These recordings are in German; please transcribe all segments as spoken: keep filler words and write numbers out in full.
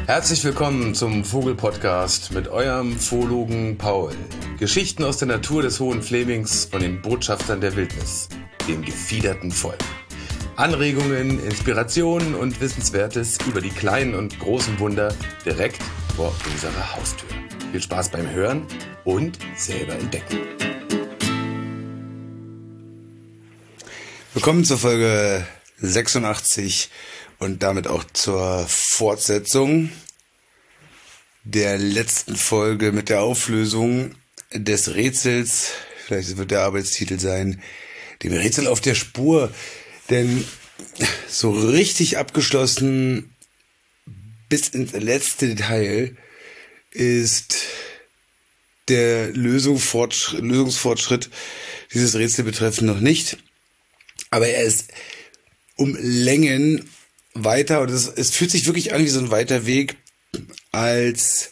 Herzlich willkommen zum Vogel-Podcast mit eurem Phologen Paul. Geschichten aus der Natur des Hohen Flemings von den Botschaftern der Wildnis, dem gefiederten Volk. Anregungen, Inspirationen und Wissenswertes über die kleinen und großen Wunder direkt vor unserer Haustür. Viel Spaß beim Hören und selber entdecken. Willkommen zur Folge sechsundachtzig und damit auch zur Fortsetzung der letzten Folge mit der Auflösung des Rätsels. Vielleicht wird der Arbeitstitel sein, dem Rätsel auf der Spur. Denn so richtig abgeschlossen bis ins letzte Detail ist der Lösungsfortschritt, Lösungsfortschritt dieses Rätsel betreffend noch nicht. Aber er ist um Längen weiter und es, es fühlt sich wirklich an wie so ein weiter Weg als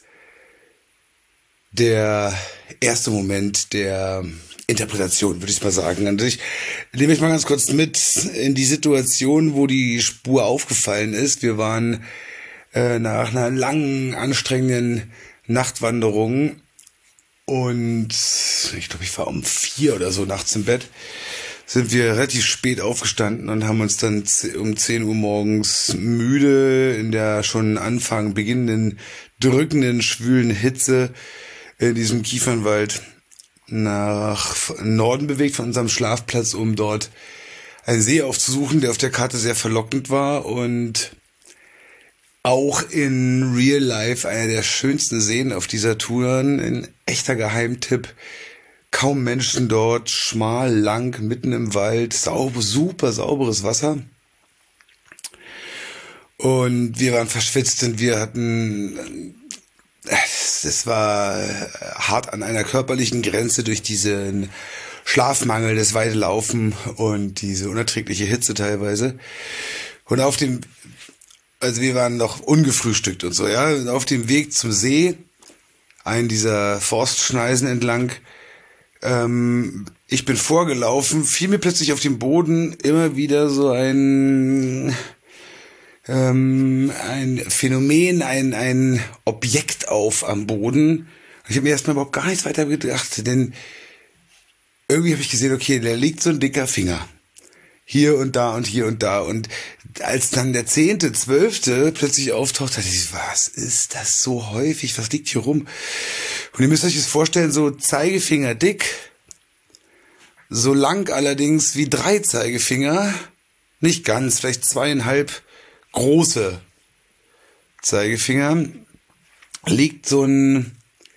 der erste Moment der Interpretation, würde ich mal sagen. Und ich nehme mich mal ganz kurz mit in die Situation, wo die Spur aufgefallen ist. Wir waren äh, nach einer langen, anstrengenden Nachtwanderung und ich glaube, ich war um vier oder so nachts im Bett, sind wir relativ spät aufgestanden und haben uns dann um zehn Uhr morgens müde in der schon Anfang beginnenden, drückenden, schwülen Hitze in diesem Kiefernwald nach Norden bewegt von unserem Schlafplatz, um dort einen See aufzusuchen, der auf der Karte sehr verlockend war und auch in Real Life einer der schönsten Seen auf dieser Tour, ein echter Geheimtipp. Kaum Menschen dort, schmal, lang, mitten im Wald, sauber, super sauberes Wasser. Und wir waren verschwitzt und wir hatten, es war hart an einer körperlichen Grenze durch diesen Schlafmangel, das weite Laufen und diese unerträgliche Hitze teilweise. Und auf dem, also wir waren noch ungefrühstückt und so, ja, und auf dem Weg zum See, einen dieser Forstschneisen entlang, ähm, ich bin vorgelaufen, fiel mir plötzlich auf dem Boden immer wieder so ein ähm, ein Phänomen, ein ein Objekt auf am Boden. Ich habe mir erstmal überhaupt gar nichts weiter gedacht, denn irgendwie habe ich gesehen, okay, da liegt so ein dicker Finger. Hier und da und hier und da. Und als dann der zehnte, zwölfte plötzlich auftaucht, dachte ich, was ist das so häufig? Was liegt hier rum? Und ihr müsst euch das vorstellen, so Zeigefinger dick, so lang allerdings wie drei Zeigefinger, nicht ganz, vielleicht zweieinhalb große Zeigefinger, liegt so ein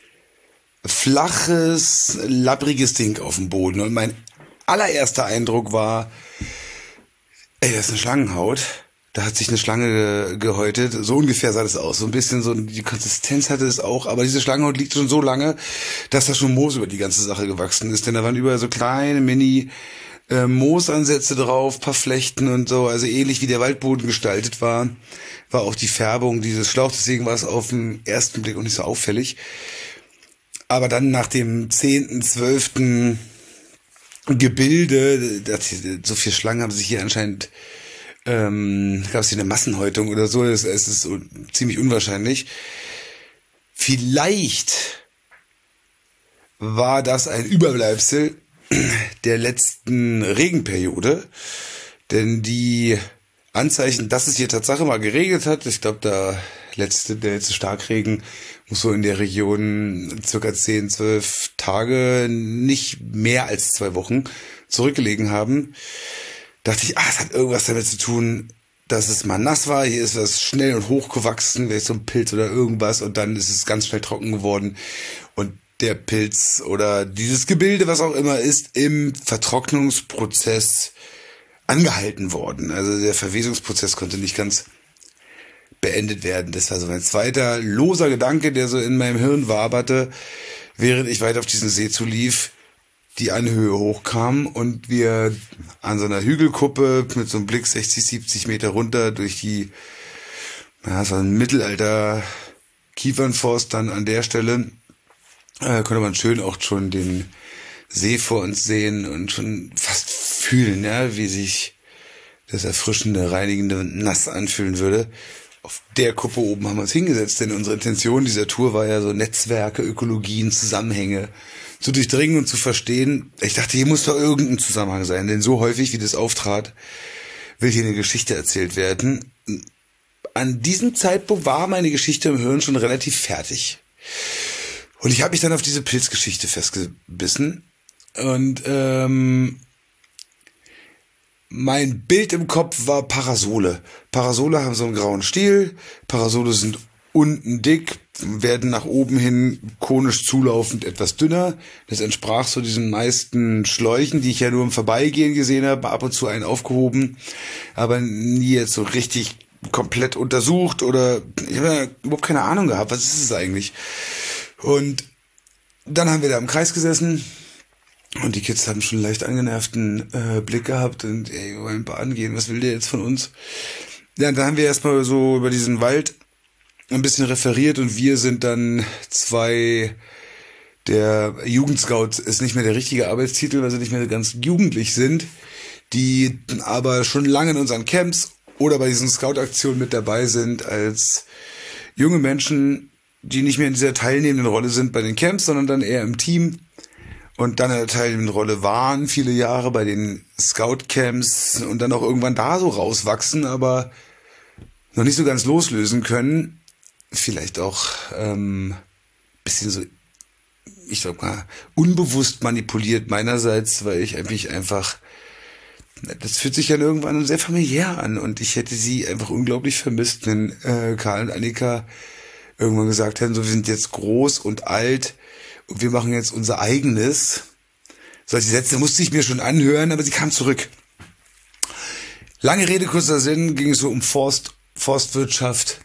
flaches, labbriges Ding auf dem Boden. Und mein allererster Eindruck war, ey, das ist eine Schlangenhaut. Da hat sich eine Schlange gehäutet. So ungefähr sah das aus. So ein bisschen so, die Konsistenz hatte es auch. Aber diese Schlangenhaut liegt schon so lange, dass da schon Moos über die ganze Sache gewachsen ist. Denn da waren überall so kleine Mini äh, Moosansätze drauf, paar Flechten und so. Also ähnlich wie der Waldboden gestaltet war, war auch die Färbung dieses Schlauchs. Deswegen war es auf den ersten Blick auch nicht so auffällig. Aber dann nach dem zehnten, zwölften Gebilde, das, so viele Schlangen haben sich hier anscheinend, ähm, gab es hier eine Massenhäutung oder so, es ist, ist ziemlich unwahrscheinlich. Vielleicht war das ein Überbleibsel der letzten Regenperiode, denn die Anzeichen, dass es hier Tatsache mal geregnet hat, ich glaube, der letzte, der letzte Starkregen muss so in der Region circa zehn, zwölf Tage, nicht mehr als zwei Wochen zurückgelegen haben, dachte ich, ah, es hat irgendwas damit zu tun, dass es mal nass war, hier ist was schnell und hoch gewachsen, vielleicht so ein Pilz oder irgendwas und dann ist es ganz schnell trocken geworden und der Pilz oder dieses Gebilde, was auch immer ist, im Vertrocknungsprozess angehalten worden. Also der Verwesungsprozess konnte nicht ganz beendet werden. Das war so mein zweiter loser Gedanke, der so in meinem Hirn waberte, während ich weiter auf diesen See zulief, die Anhöhe hochkam und wir an so einer Hügelkuppe mit so einem Blick sechzig, siebzig Meter runter durch die, ja, so ein Mittelalter Kiefernforst dann an der Stelle, äh, konnte man schön auch schon den See vor uns sehen und schon fast fühlen, ja, wie sich das erfrischende, reinigende und nass anfühlen würde. auf der Kuppe oben haben wir uns hingesetzt, denn unsere Intention dieser Tour war ja so Netzwerke, Ökologien, Zusammenhänge zu durchdringen und zu verstehen. Ich dachte, hier muss doch irgendein Zusammenhang sein, denn so häufig, wie das auftrat, will hier eine Geschichte erzählt werden. An diesem Zeitpunkt war meine Geschichte im Hirn schon relativ fertig. Und ich habe mich dann auf diese Pilzgeschichte festgebissen. Und ähm, mein Bild im Kopf war Parasole. Parasole haben so einen grauen Stiel. Parasole sind unten dick, werden nach oben hin konisch zulaufend etwas dünner. Das entsprach so diesen meisten Schläuchen, die ich ja nur im Vorbeigehen gesehen habe, ab und zu einen aufgehoben, aber nie jetzt so richtig komplett untersucht oder ich habe ja überhaupt keine Ahnung gehabt, was ist es eigentlich? Und dann haben wir da im Kreis gesessen und die Kids haben schon einen leicht angenervten äh, Blick gehabt und ey, wir wollen baden gehen, was will der jetzt von uns? Ja, dann haben wir erstmal so über diesen Wald ein bisschen referiert und wir sind dann zwei, der Jugendscout ist nicht mehr der richtige Arbeitstitel, weil sie nicht mehr ganz jugendlich sind, die aber schon lange in unseren Camps oder bei diesen Scout-Aktionen mit dabei sind als junge Menschen, die nicht mehr in dieser teilnehmenden Rolle sind bei den Camps, sondern dann eher im Team und dann in der teilnehmenden Rolle waren, viele Jahre bei den Scout-Camps und dann auch irgendwann da so rauswachsen, aber noch nicht so ganz loslösen können. Vielleicht auch ähm, bisschen so, ich sag mal, unbewusst manipuliert meinerseits, weil ich eigentlich einfach, das fühlt sich ja irgendwann sehr familiär an und ich hätte sie einfach unglaublich vermisst, wenn äh, Karl und Annika irgendwann gesagt hätten, so wir sind jetzt groß und alt und wir machen jetzt unser eigenes. Solche Sätze musste ich mir schon anhören, aber sie kam zurück. Lange Rede, kurzer Sinn, ging es so um Forst, Forstwirtschaft,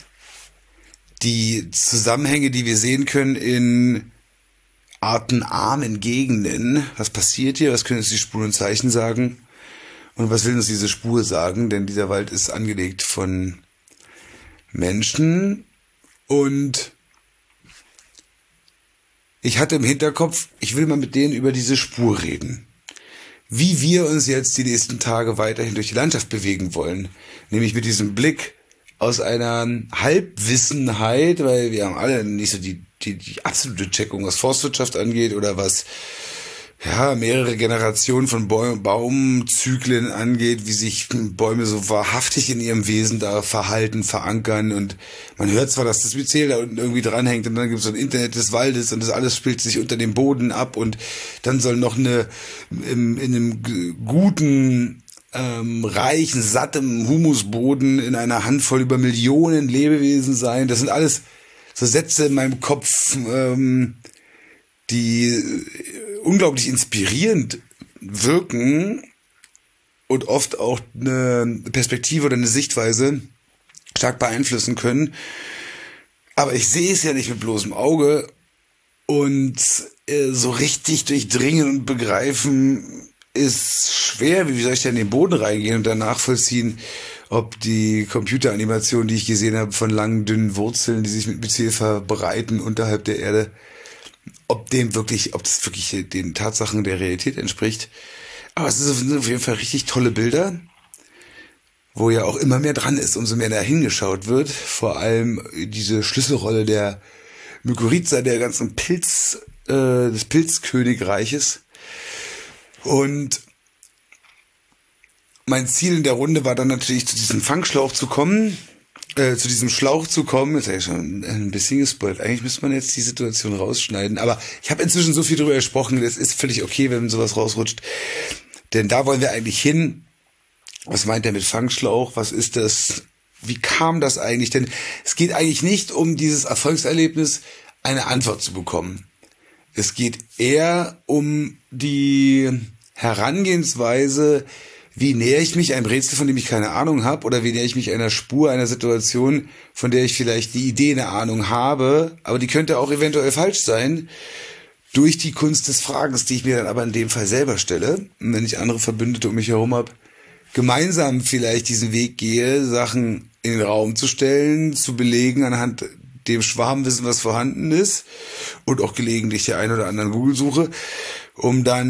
die Zusammenhänge, die wir sehen können in artenarmen Gegenden. Was passiert hier? Was können uns die Spuren und Zeichen sagen? Und was will uns diese Spur sagen? Denn dieser Wald ist angelegt von Menschen. Und ich hatte im Hinterkopf, ich will mal mit denen über diese Spur reden. Wie wir uns jetzt die nächsten Tage weiterhin durch die Landschaft bewegen wollen. Nämlich mit diesem Blick aus einer Halbwissenheit, weil wir haben alle nicht so die, die, die absolute Checkung, was Forstwirtschaft angeht oder was ja mehrere Generationen von Baum, Baumzyklen angeht, wie sich Bäume so wahrhaftig in ihrem Wesen da verhalten, verankern und man hört zwar, dass das Myzel da unten irgendwie dranhängt und dann gibt es so ein Internet des Waldes und das alles spielt sich unter dem Boden ab und dann soll noch eine in, in einem guten Ähm, reichen, sattem Humusboden in einer Handvoll über Millionen Lebewesen sein. Das sind alles so Sätze in meinem Kopf, ähm, die unglaublich inspirierend wirken und oft auch eine Perspektive oder eine Sichtweise stark beeinflussen können. Aber ich sehe es ja nicht mit bloßem Auge und äh, so richtig durchdringen und begreifen ist schwer. Wie soll ich denn in den Boden reingehen und dann nachvollziehen, ob die Computeranimation, die ich gesehen habe, von langen, dünnen Wurzeln, die sich mit Myzel verbreiten unterhalb der Erde, ob dem wirklich, ob das wirklich den Tatsachen der Realität entspricht. Aber es sind auf jeden Fall richtig tolle Bilder, wo ja auch immer mehr dran ist, umso mehr da hingeschaut wird. Vor allem diese Schlüsselrolle der Mykorrhiza, der ganzen Pilz, äh, des Pilzkönigreiches. Und mein Ziel in der Runde war dann natürlich, zu diesem Fangschlauch zu kommen, äh, zu diesem Schlauch zu kommen. Jetzt habe ich schon ein bisschen gespoilt. Eigentlich müsste man jetzt die Situation rausschneiden. Aber ich habe inzwischen so viel drüber gesprochen, es ist völlig okay, wenn sowas rausrutscht. Denn da wollen wir eigentlich hin. Was meint er mit Fangschlauch? Was ist das? Wie kam das eigentlich? Denn es geht eigentlich nicht um dieses Erfolgserlebnis, eine Antwort zu bekommen. Es geht eher um die Herangehensweise, wie nähere ich mich einem Rätsel, von dem ich keine Ahnung habe, oder wie nähere ich mich einer Spur, einer Situation, von der ich vielleicht die Idee, eine Ahnung habe, aber die könnte auch eventuell falsch sein, durch die Kunst des Fragens, die ich mir dann aber in dem Fall selber stelle. Und wenn ich andere Verbündete um mich herum habe, gemeinsam vielleicht diesen Weg gehe, Sachen in den Raum zu stellen, zu belegen anhand dem Schwarmwissen, was vorhanden ist, und auch gelegentlich der ein oder anderen Google-Suche, um dann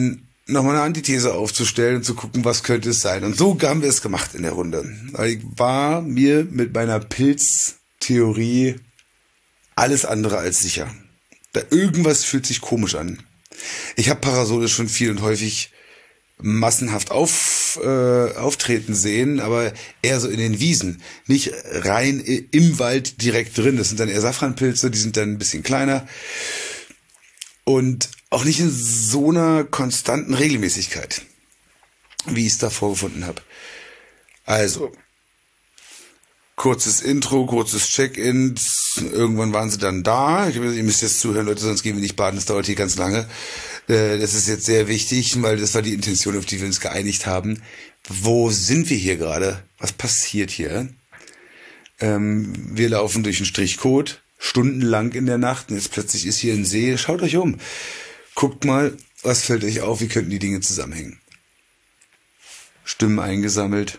nochmal eine Antithese aufzustellen und zu gucken, was könnte es sein. Und so haben wir es gemacht in der Runde. Weil ich war mir mit meiner Pilztheorie alles andere als sicher. Da irgendwas fühlt sich komisch an. Ich habe Parasole schon viel und häufig massenhaft auf, äh, auftreten sehen, aber eher so in den Wiesen. Nicht rein im Wald direkt drin. Das sind dann eher Safranpilze, die sind dann ein bisschen kleiner. Und auch nicht in so einer konstanten Regelmäßigkeit, wie ich es da vorgefunden habe. Also, kurzes Intro, kurzes Check-in. Irgendwann waren sie dann da. Ich, ihr müsst jetzt zuhören, Leute, sonst gehen wir nicht baden. Das dauert hier ganz lange. Das ist jetzt sehr wichtig, weil das war die Intention, auf die wir uns geeinigt haben. Wo sind wir hier gerade? Was passiert hier? Ähm, wir laufen durch einen Strichcode, stundenlang in der Nacht. Und jetzt plötzlich ist hier ein See. Schaut euch um. Guckt mal, was fällt euch auf? Wie könnten die Dinge zusammenhängen? Stimmen eingesammelt.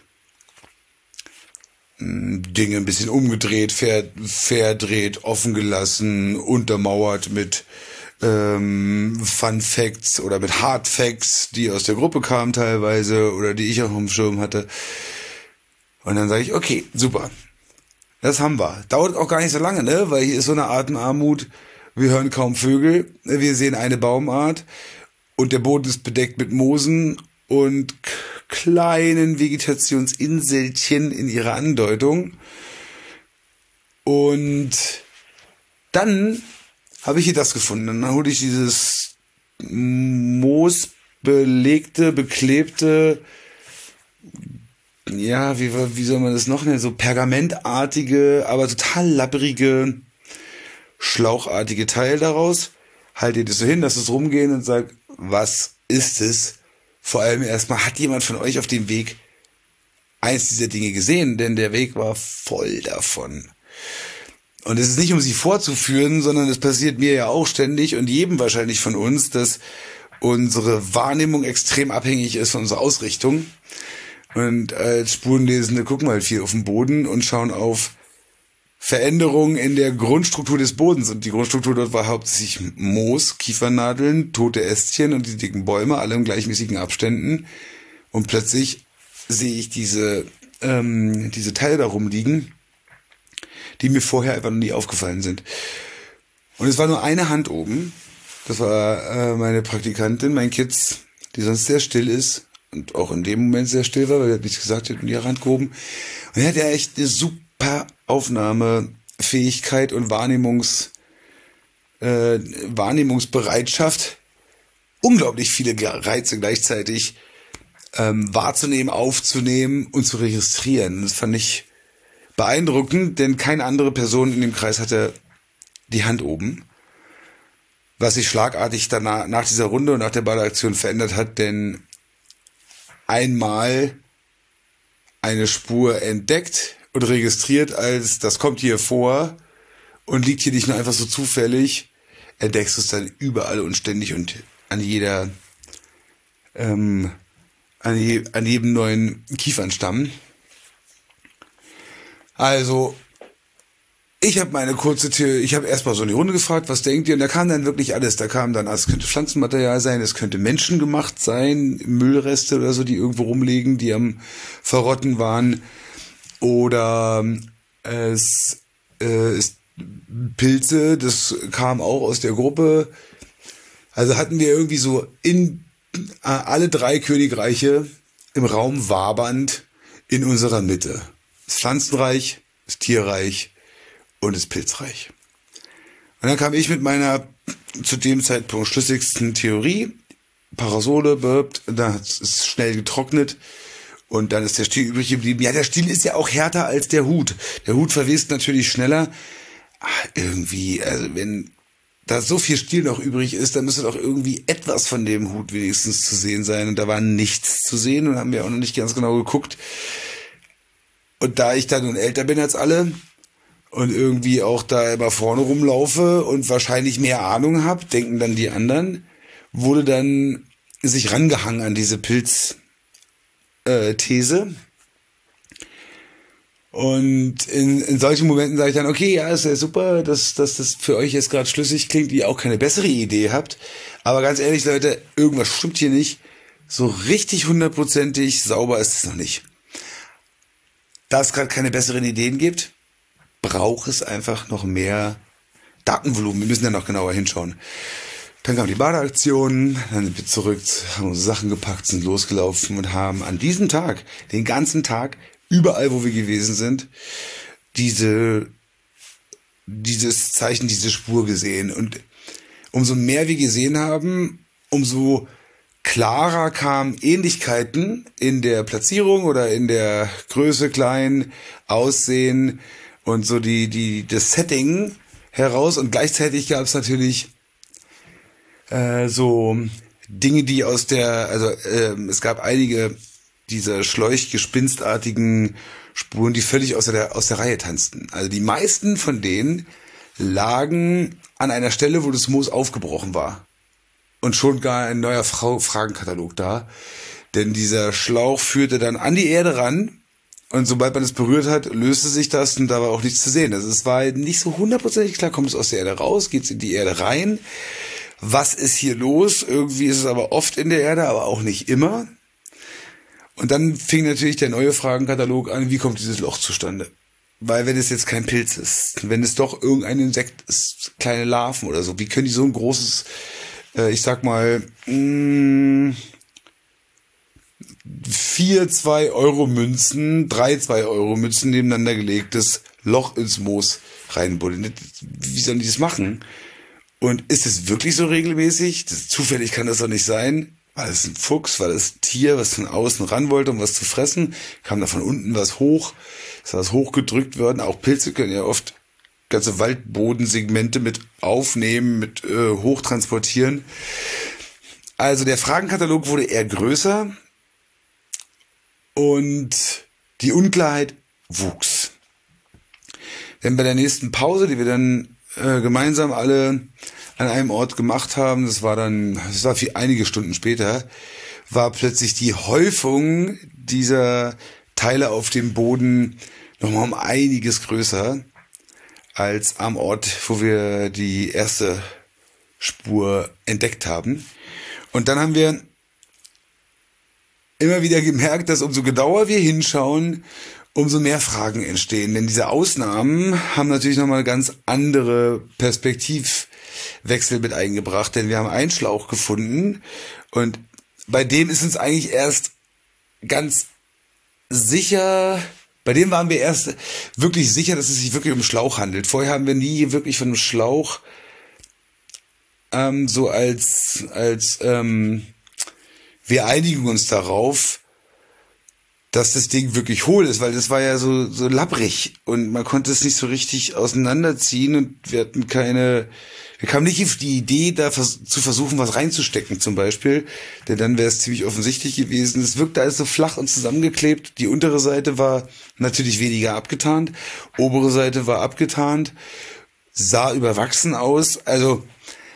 Dinge ein bisschen umgedreht, ver, verdreht, offen gelassen, untermauert mit ähm, Fun Facts oder mit Hard Facts, die aus der Gruppe kamen teilweise oder die ich auch auf dem Schirm hatte. Und dann sage ich, okay, super, das haben wir. Dauert auch gar nicht so lange, ne? Weil hier ist so eine Atemarmut, wir hören kaum Vögel, wir sehen eine Baumart und der Boden ist bedeckt mit Moosen und k- kleinen Vegetationsinselchen in ihrer Andeutung. Und dann habe ich hier das gefunden. Dann hole ich dieses moosbelegte, beklebte, ja, wie, wie soll man das noch nennen, so pergamentartige, aber total lapprige, schlauchartige Teil daraus. Halte das so hin, lass es rumgehen und sag, was ist es? Vor allem erstmal, hat jemand von euch auf dem Weg eins dieser Dinge gesehen? Denn der Weg war voll davon. Und es ist nicht, um sie vorzuführen, sondern es passiert mir ja auch ständig und jedem wahrscheinlich von uns, dass unsere Wahrnehmung extrem abhängig ist von unserer Ausrichtung. Und als Spurenlesende gucken wir halt viel auf den Boden und schauen auf Veränderungen in der Grundstruktur des Bodens. Und die Grundstruktur dort war hauptsächlich Moos, Kiefernadeln, tote Ästchen und die dicken Bäume, alle in gleichmäßigen Abständen. Und plötzlich sehe ich diese, ähm, diese Teile da rumliegen, die mir vorher einfach noch nie aufgefallen sind. Und es war nur eine Hand oben. Das war äh, meine Praktikantin, mein Kids, die sonst sehr still ist und auch in dem Moment sehr still war, weil er hat nichts gesagt, hat in ihre Hand gehoben. Und er hat ja echt eine super Aufnahmefähigkeit und Wahrnehmungs, äh, Wahrnehmungsbereitschaft, unglaublich viele Reize gleichzeitig ähm, wahrzunehmen, aufzunehmen und zu registrieren. Das fand ich beeindruckend, denn keine andere Person in dem Kreis hatte die Hand oben, was sich schlagartig danach, nach dieser Runde und nach der Ballaktion verändert hat, denn einmal eine Spur entdeckt und registriert als, das kommt hier vor und liegt hier nicht nur einfach so zufällig, entdeckst du es dann überall und ständig und an jeder, ähm, an, je, an jedem neuen Kiefernstamm. Also, ich habe meine kurze Tür, ich habe erstmal so in die Runde gefragt, was denkt ihr? Und da kam dann wirklich alles. Da kam dann, es könnte Pflanzenmaterial sein, es könnte menschengemacht sein, Müllreste oder so, die irgendwo rumliegen, die am Verrotten waren. Oder es äh, ist Pilze, das kam auch aus der Gruppe. Also hatten wir irgendwie so in äh, alle drei Königreiche im Raum wabernd in unserer Mitte. Das Pflanzenreich, das Tierreich und das Pilzreich. Und dann kam ich mit meiner zu dem Zeitpunkt schlüssigsten Theorie. Parasole, birbt, dann ist es schnell getrocknet und dann ist der Stiel übrig geblieben. Ja, der Stiel ist ja auch härter als der Hut. Der Hut verwest natürlich schneller. Ach, irgendwie, also wenn da so viel Stiel noch übrig ist, dann müsste doch irgendwie etwas von dem Hut wenigstens zu sehen sein. Und da war nichts zu sehen und haben wir auch noch nicht ganz genau geguckt. Und da ich dann nun älter bin als alle und irgendwie auch da immer vorne rumlaufe und wahrscheinlich mehr Ahnung habe, denken dann die anderen, wurde dann sich rangehangen an diese Pilz äh, These. Und in, in solchen Momenten sage ich dann, okay, ja, ist ja super, dass, dass das für euch jetzt gerade schlüssig klingt, ihr auch keine bessere Idee habt. Aber ganz ehrlich, Leute, irgendwas stimmt hier nicht. so richtig hundertprozentig sauber ist es noch nicht. Da es gerade keine besseren Ideen gibt, braucht es einfach noch mehr Datenvolumen. Wir müssen ja noch genauer hinschauen. Dann kam die Badeaktion, dann sind wir zurück, haben unsere Sachen gepackt, sind losgelaufen und haben an diesem Tag, den ganzen Tag, überall, wo wir gewesen sind, diese, dieses Zeichen, diese Spur gesehen. Und umso mehr wir gesehen haben, umso klarer kamen Ähnlichkeiten in der Platzierung oder in der Größe, klein, Aussehen und so die, die, das Setting heraus. Und gleichzeitig gab es natürlich Äh, so Dinge, die aus der, also äh, es gab einige dieser schläuchgespinstartigen Spuren, die völlig aus der aus der Reihe tanzten. Also die meisten von denen lagen an einer Stelle, wo das Moos aufgebrochen war. Und schon gar ein neuer Fra- Fragenkatalog da. Denn dieser Schlauch führte dann an die Erde ran. Und sobald man es berührt hat, löste sich das und da war auch nichts zu sehen. Also es war nicht so hundertprozentig klar, kommt es aus der Erde raus, geht es in die Erde rein. Was ist hier los? Irgendwie ist es aber oft in der Erde, aber auch nicht immer. Und dann fing natürlich der neue Fragenkatalog an, wie kommt dieses Loch zustande? Weil wenn es jetzt kein Pilz ist, wenn es doch irgendein Insekt ist, kleine Larven oder so, wie können die so ein großes, äh, ich sag mal, mh, vier zwei-Euro-Münzen, drei zwei-Euro-Münzen nebeneinander gelegtes Loch ins Moos reinbuddeln? Wie sollen die das machen? Und ist es wirklich so regelmäßig? Das, zufällig kann das doch nicht sein. War das ein Fuchs? War das ein Tier, was von außen ran wollte, um was zu fressen? Kam da von unten was hoch? Ist was hochgedrückt worden? Auch Pilze können ja oft ganze Waldbodensegmente mit aufnehmen, mit äh, hochtransportieren. Also der Fragenkatalog wurde eher größer und die Unklarheit wuchs. Denn bei der nächsten Pause, die wir dann äh, gemeinsam alle an einem Ort gemacht haben, das war dann, das war viel, einige Stunden später, war plötzlich die Häufung dieser Teile auf dem Boden nochmal um einiges größer als am Ort, wo wir die erste Spur entdeckt haben. Und dann haben wir immer wieder gemerkt, dass umso genauer wir hinschauen, umso mehr Fragen entstehen. Denn diese Ausnahmen haben natürlich nochmal ganz andere Perspektivwechsel mit eingebracht. Denn wir haben einen Schlauch gefunden und bei dem ist uns eigentlich erst ganz sicher, bei dem waren wir erst wirklich sicher, dass es sich wirklich um Schlauch handelt. Vorher haben wir nie wirklich von einem Schlauch ähm, so als, als ähm, wir einigen uns darauf, dass das Ding wirklich hohl ist, weil das war ja so, so labbrig und man konnte es nicht so richtig auseinanderziehen und wir hatten keine, wir kamen nicht auf die Idee, da vers- zu versuchen, was reinzustecken zum Beispiel, denn dann wäre es ziemlich offensichtlich gewesen. Es wirkte alles so flach und zusammengeklebt. Die untere Seite war natürlich weniger abgetarnt, obere Seite war abgetarnt, sah überwachsen aus, also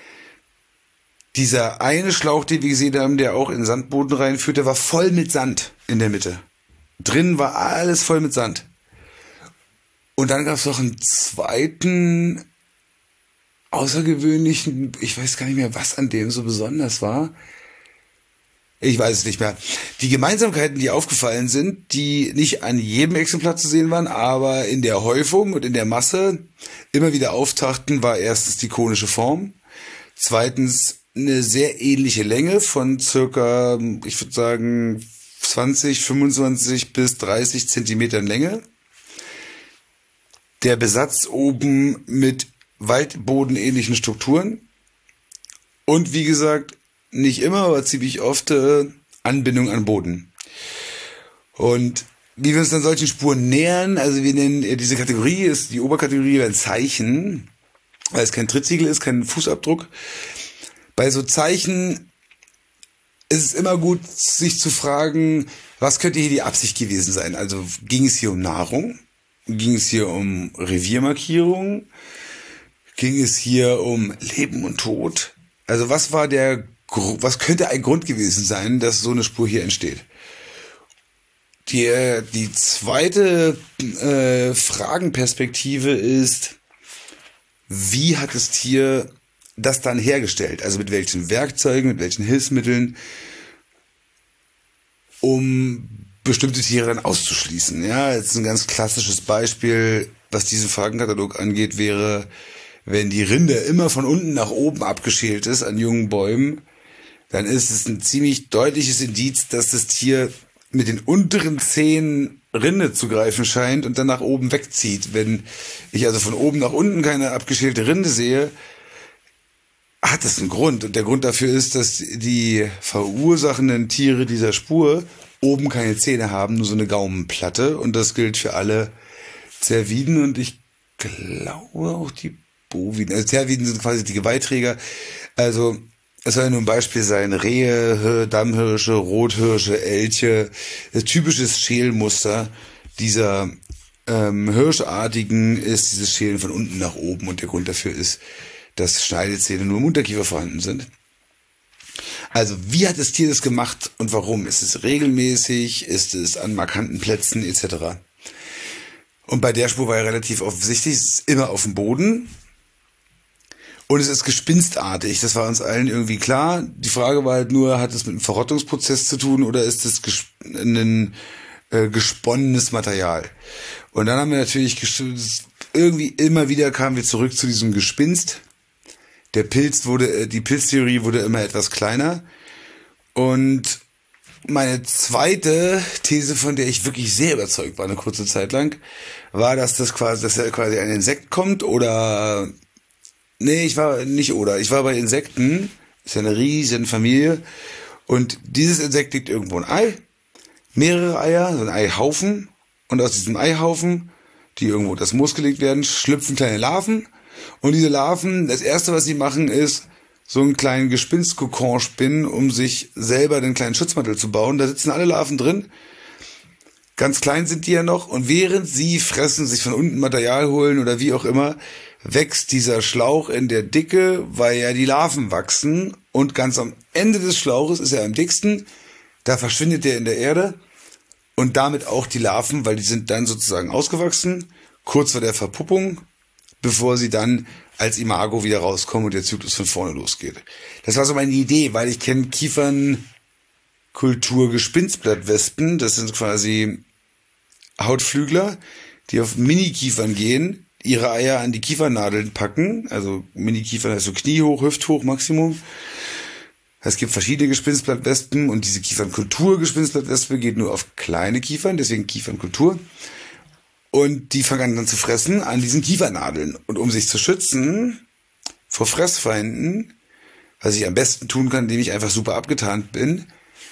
dieser eine Schlauch, den wir gesehen haben, der auch in den Sandboden reinführte, war voll mit Sand in der Mitte. Drin war alles voll mit Sand. Und dann gab es noch einen zweiten außergewöhnlichen, ich weiß gar nicht mehr, was an dem so besonders war. Ich weiß es nicht mehr. Die Gemeinsamkeiten, die aufgefallen sind, die nicht an jedem Exemplar zu sehen waren, aber in der Häufung und in der Masse immer wieder auftauchten, war erstens die konische Form, zweitens eine sehr ähnliche Länge von circa, ich würde sagen, zwanzig, fünfundzwanzig bis dreißig Zentimetern Länge. Der Besatz oben mit waldbodenähnlichen Strukturen. Und wie gesagt, nicht immer, aber ziemlich oft äh, Anbindung an Boden. Und wie wir uns dann solchen Spuren nähern, also wir nennen äh, diese Kategorie, ist die Oberkategorie ein Zeichen, weil es kein Trittsiegel ist, kein Fußabdruck. Bei so Zeichen ist es immer gut, sich zu fragen, was könnte hier die Absicht gewesen sein? Also ging es hier um Nahrung? Ging es hier um Reviermarkierung? Ging es hier um Leben und Tod? Also was war der, was könnte ein Grund gewesen sein, dass so eine Spur hier entsteht? Die, die zweite äh, Fragenperspektive ist, wie hat das Tier das dann hergestellt? Also mit welchen Werkzeugen, mit welchen Hilfsmitteln? um bestimmte Tiere dann auszuschließen. Ja, jetzt ein ganz klassisches Beispiel, was diesen Fragenkatalog angeht, wäre, wenn die Rinde immer von unten nach oben abgeschält ist an jungen Bäumen, dann ist es ein ziemlich deutliches Indiz, dass das Tier mit den unteren Zehen Rinde zu greifen scheint und dann nach oben wegzieht. Wenn ich also von oben nach unten keine abgeschälte Rinde sehe, hat das einen Grund. Und der Grund dafür ist, dass die verursachenden Tiere dieser Spur oben keine Zähne haben, nur so eine Gaumenplatte. Und das gilt für alle Cerviden und ich glaube auch die Boviden. Also Cerviden sind quasi die Geweihträger. Also es soll ja nur ein Beispiel sein. Rehe, Dammhirsche, Rothirsche, Elche. Das typische Schälmuster dieser ähm, Hirschartigen ist dieses Schälen von unten nach oben. Und der Grund dafür ist, dass Schneidezähne nur im Unterkiefer vorhanden sind. Also, wie hat das Tier das gemacht und warum? Ist es regelmäßig? Ist es an markanten Plätzen et cetera? Und bei der Spur war ja relativ offensichtlich, es ist immer auf dem Boden und es ist gespinstartig. Das war uns allen irgendwie klar. Die Frage war halt nur, hat es mit einem Verrottungsprozess zu tun oder ist es gesp- ein äh, gesponnenes Material? Und dann haben wir natürlich gesch- irgendwie immer wieder kamen wir zurück zu diesem Gespinst. Der Pilz wurde, die Pilztheorie wurde immer etwas kleiner. Und meine zweite These, von der ich wirklich sehr überzeugt war, eine kurze Zeit lang, war, dass das quasi, dass da quasi ein Insekt kommt oder, nee, ich war nicht oder, ich war bei Insekten, ist ja eine riesen Familie, und dieses Insekt legt irgendwo ein Ei, mehrere Eier, so ein Eihaufen, und aus diesem Eihaufen, die irgendwo das Moos gelegt werden, schlüpfen kleine Larven. Und diese Larven, das erste, was sie machen, ist, so einen kleinen Gespinskokon spinnen, um sich selber den kleinen Schutzmantel zu bauen. Da sitzen alle Larven drin. Ganz klein sind die ja noch. Und während sie fressen, sich von unten Material holen oder wie auch immer, wächst dieser Schlauch in der Dicke, weil ja die Larven wachsen. Und ganz am Ende des Schlauches ist er am dicksten. Da verschwindet er in der Erde. Und damit auch die Larven, weil die sind dann sozusagen ausgewachsen, kurz vor der Verpuppung, bevor sie dann als Imago wieder rauskommen und der Zyklus von vorne losgeht. Das war so meine Idee, weil ich kenne Kiefernkultur-Gespinstblattwespen. Das sind quasi Hautflügler, die auf Mini-Kiefern gehen, ihre Eier an die Kiefernadeln packen. Also Mini-Kiefern heißt so kniehoch, hüfthoch Maximum. Es gibt verschiedene Gespinstblattwespen und diese Kiefernkultur-Gespinstblattwespe geht nur auf kleine Kiefern, deswegen Kiefernkultur. Und die fangen dann zu fressen an diesen Kiefernadeln. Und um sich zu schützen vor Fressfeinden, was ich am besten tun kann, indem ich einfach super abgetarnt bin,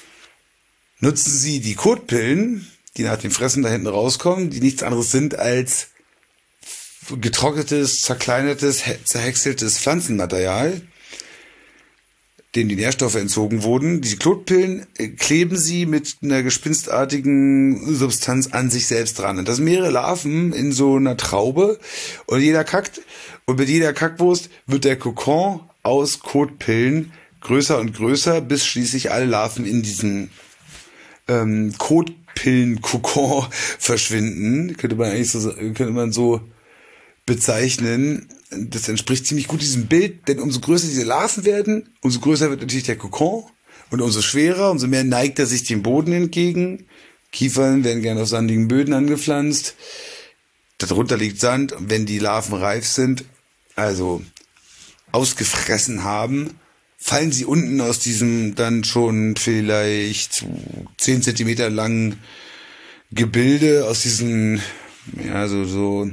nutzen sie die Kotpillen, die nach dem Fressen da hinten rauskommen, die nichts anderes sind als getrocknetes, zerkleinertes, zerhäckseltes Pflanzenmaterial, dem die Nährstoffe entzogen wurden. Diese Klotpillen kleben sie mit einer gespinstartigen Substanz an sich selbst dran. Und das sind mehrere Larven in so einer Traube und jeder kackt. Und mit jeder Kackwurst wird der Kokon aus Kotpillen größer und größer, bis schließlich alle Larven in diesen ähm, Kotpillen-Kokon verschwinden. Könnte man eigentlich so, könnte man so bezeichnen. Das entspricht ziemlich gut diesem Bild, denn umso größer diese Larven werden, umso größer wird natürlich der Kokon und umso schwerer, umso mehr neigt er sich dem Boden entgegen. Kiefern werden gerne auf sandigen Böden angepflanzt. Darunter liegt Sand und wenn die Larven reif sind, also ausgefressen haben, fallen sie unten aus diesem dann schon vielleicht zehn Zentimeter langen Gebilde, aus diesen, ja, so, so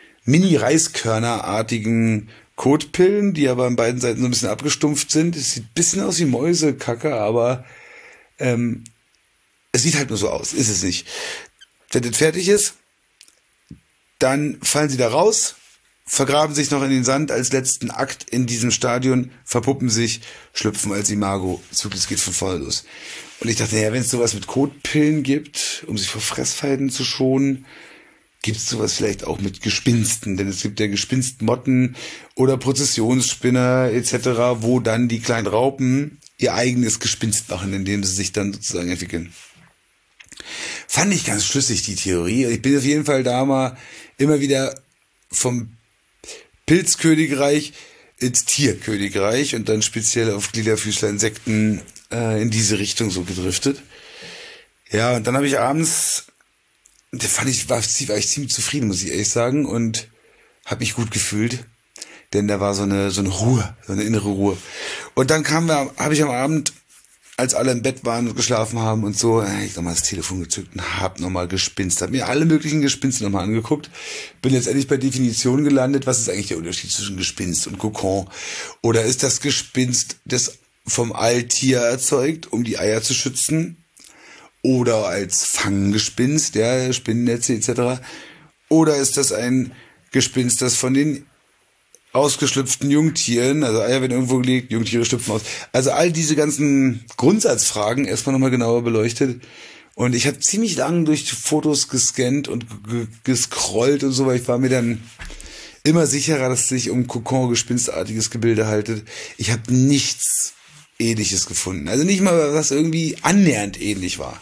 Mini-Reiskörnerartigen Kotpillen, die aber an beiden Seiten so ein bisschen abgestumpft sind. Es sieht ein bisschen aus wie Mäusekacke, aber ähm, es sieht halt nur so aus, ist es nicht. Wenn das fertig ist, dann fallen sie da raus, vergraben sich noch in den Sand als letzten Akt in diesem Stadion, verpuppen sich, schlüpfen als Imago. Zyklus geht von vorne los. Und ich dachte, ja, wenn es sowas mit Kotpillen gibt, um sich vor Fressfeinden zu schonen, gibt es sowas vielleicht auch mit Gespinsten, denn es gibt ja Gespinstmotten oder Prozessionsspinner et cetera, wo dann die kleinen Raupen ihr eigenes Gespinst machen, indem sie sich dann sozusagen entwickeln. Fand ich ganz schlüssig, die Theorie. Ich bin auf jeden Fall da mal immer wieder vom Pilzkönigreich ins Tierkönigreich und dann speziell auf Gliederfüßler Insekten äh, in diese Richtung so gedriftet. Ja, und dann habe ich abends, da fand ich, war, war ich ziemlich zufrieden, muss ich ehrlich sagen, und habe mich gut gefühlt, denn da war so eine so eine Ruhe, so eine innere Ruhe. Und dann kam wir, habe ich am Abend, als alle im Bett waren und geschlafen haben und so, ich nochmal das Telefon gezückt und hab nochmal gespinst, hab mir alle möglichen Gespinste nochmal angeguckt, bin letztendlich bei Definition gelandet, was ist eigentlich der Unterschied zwischen Gespinst und Kokon? Oder ist das Gespinst das vom Alttier erzeugt, um die Eier zu schützen? Oder als Fanggespinst, ja, Spinnennetze et cetera. Oder ist das ein Gespinst, das von den ausgeschlüpften Jungtieren, also Eier werden irgendwo gelegt, Jungtiere schlüpfen aus. Also all diese ganzen Grundsatzfragen erstmal nochmal genauer beleuchtet. Und ich habe ziemlich lang durch Fotos gescannt und g- gescrollt und so, weil ich war mir dann immer sicherer, dass es sich um Kokon-gespinstartiges Gebilde haltet. Ich habe nichts Ähnliches gefunden. Also nicht mal, was irgendwie annähernd ähnlich war.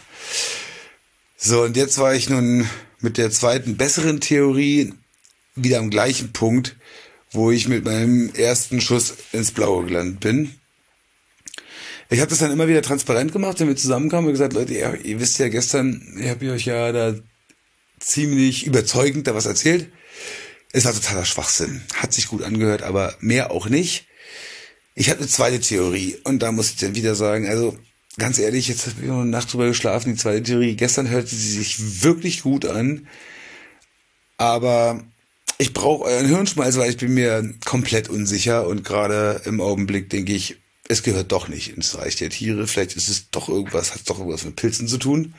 So, und jetzt war ich nun mit der zweiten, besseren Theorie wieder am gleichen Punkt, wo ich mit meinem ersten Schuss ins Blaue gelandet bin. Ich habe das dann immer wieder transparent gemacht, wenn wir zusammenkamen und gesagt, Leute, ihr, ihr wisst ja gestern, ich habe euch ja da ziemlich überzeugend da was erzählt. Es war totaler Schwachsinn. Hat sich gut angehört, aber mehr auch nicht. Ich habe eine zweite Theorie und da muss ich dann wieder sagen, also ganz ehrlich, jetzt habe ich noch eine Nacht drüber geschlafen, die zweite Theorie. Gestern hörte sie sich wirklich gut an, aber ich brauche euren Hirnschmalz, weil ich bin mir komplett unsicher und gerade im Augenblick denke ich, es gehört doch nicht ins Reich der Tiere. Vielleicht ist es doch irgendwas, hat es doch irgendwas mit Pilzen zu tun.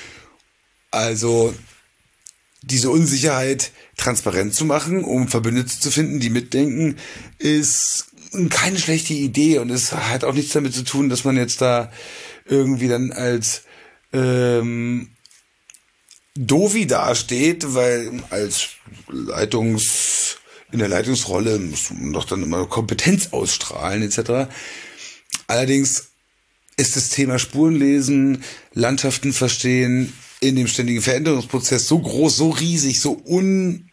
Also diese Unsicherheit transparent zu machen, um Verbündete zu finden, die mitdenken, ist keine schlechte Idee und es hat auch nichts damit zu tun, dass man jetzt da irgendwie dann als ähm, Dovi dasteht, weil als Leitungs, in der Leitungsrolle muss man doch dann immer Kompetenz ausstrahlen et cetera. Allerdings ist das Thema Spurenlesen, Landschaften verstehen in dem ständigen Veränderungsprozess so groß, so riesig, so un,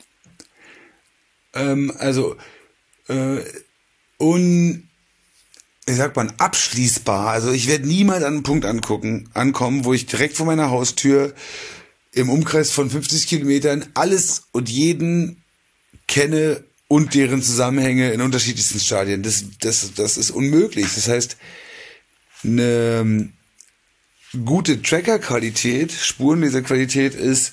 ähm, also äh, un wie sagt man, abschließbar. Also ich werde niemals an einen Punkt angucken, ankommen, wo ich direkt vor meiner Haustür im Umkreis von fünfzig Kilometern alles und jeden kenne und deren Zusammenhänge in unterschiedlichsten Stadien. Das, das, das ist unmöglich. Das heißt, eine gute Tracker-Qualität, Spurenleserqualität ist,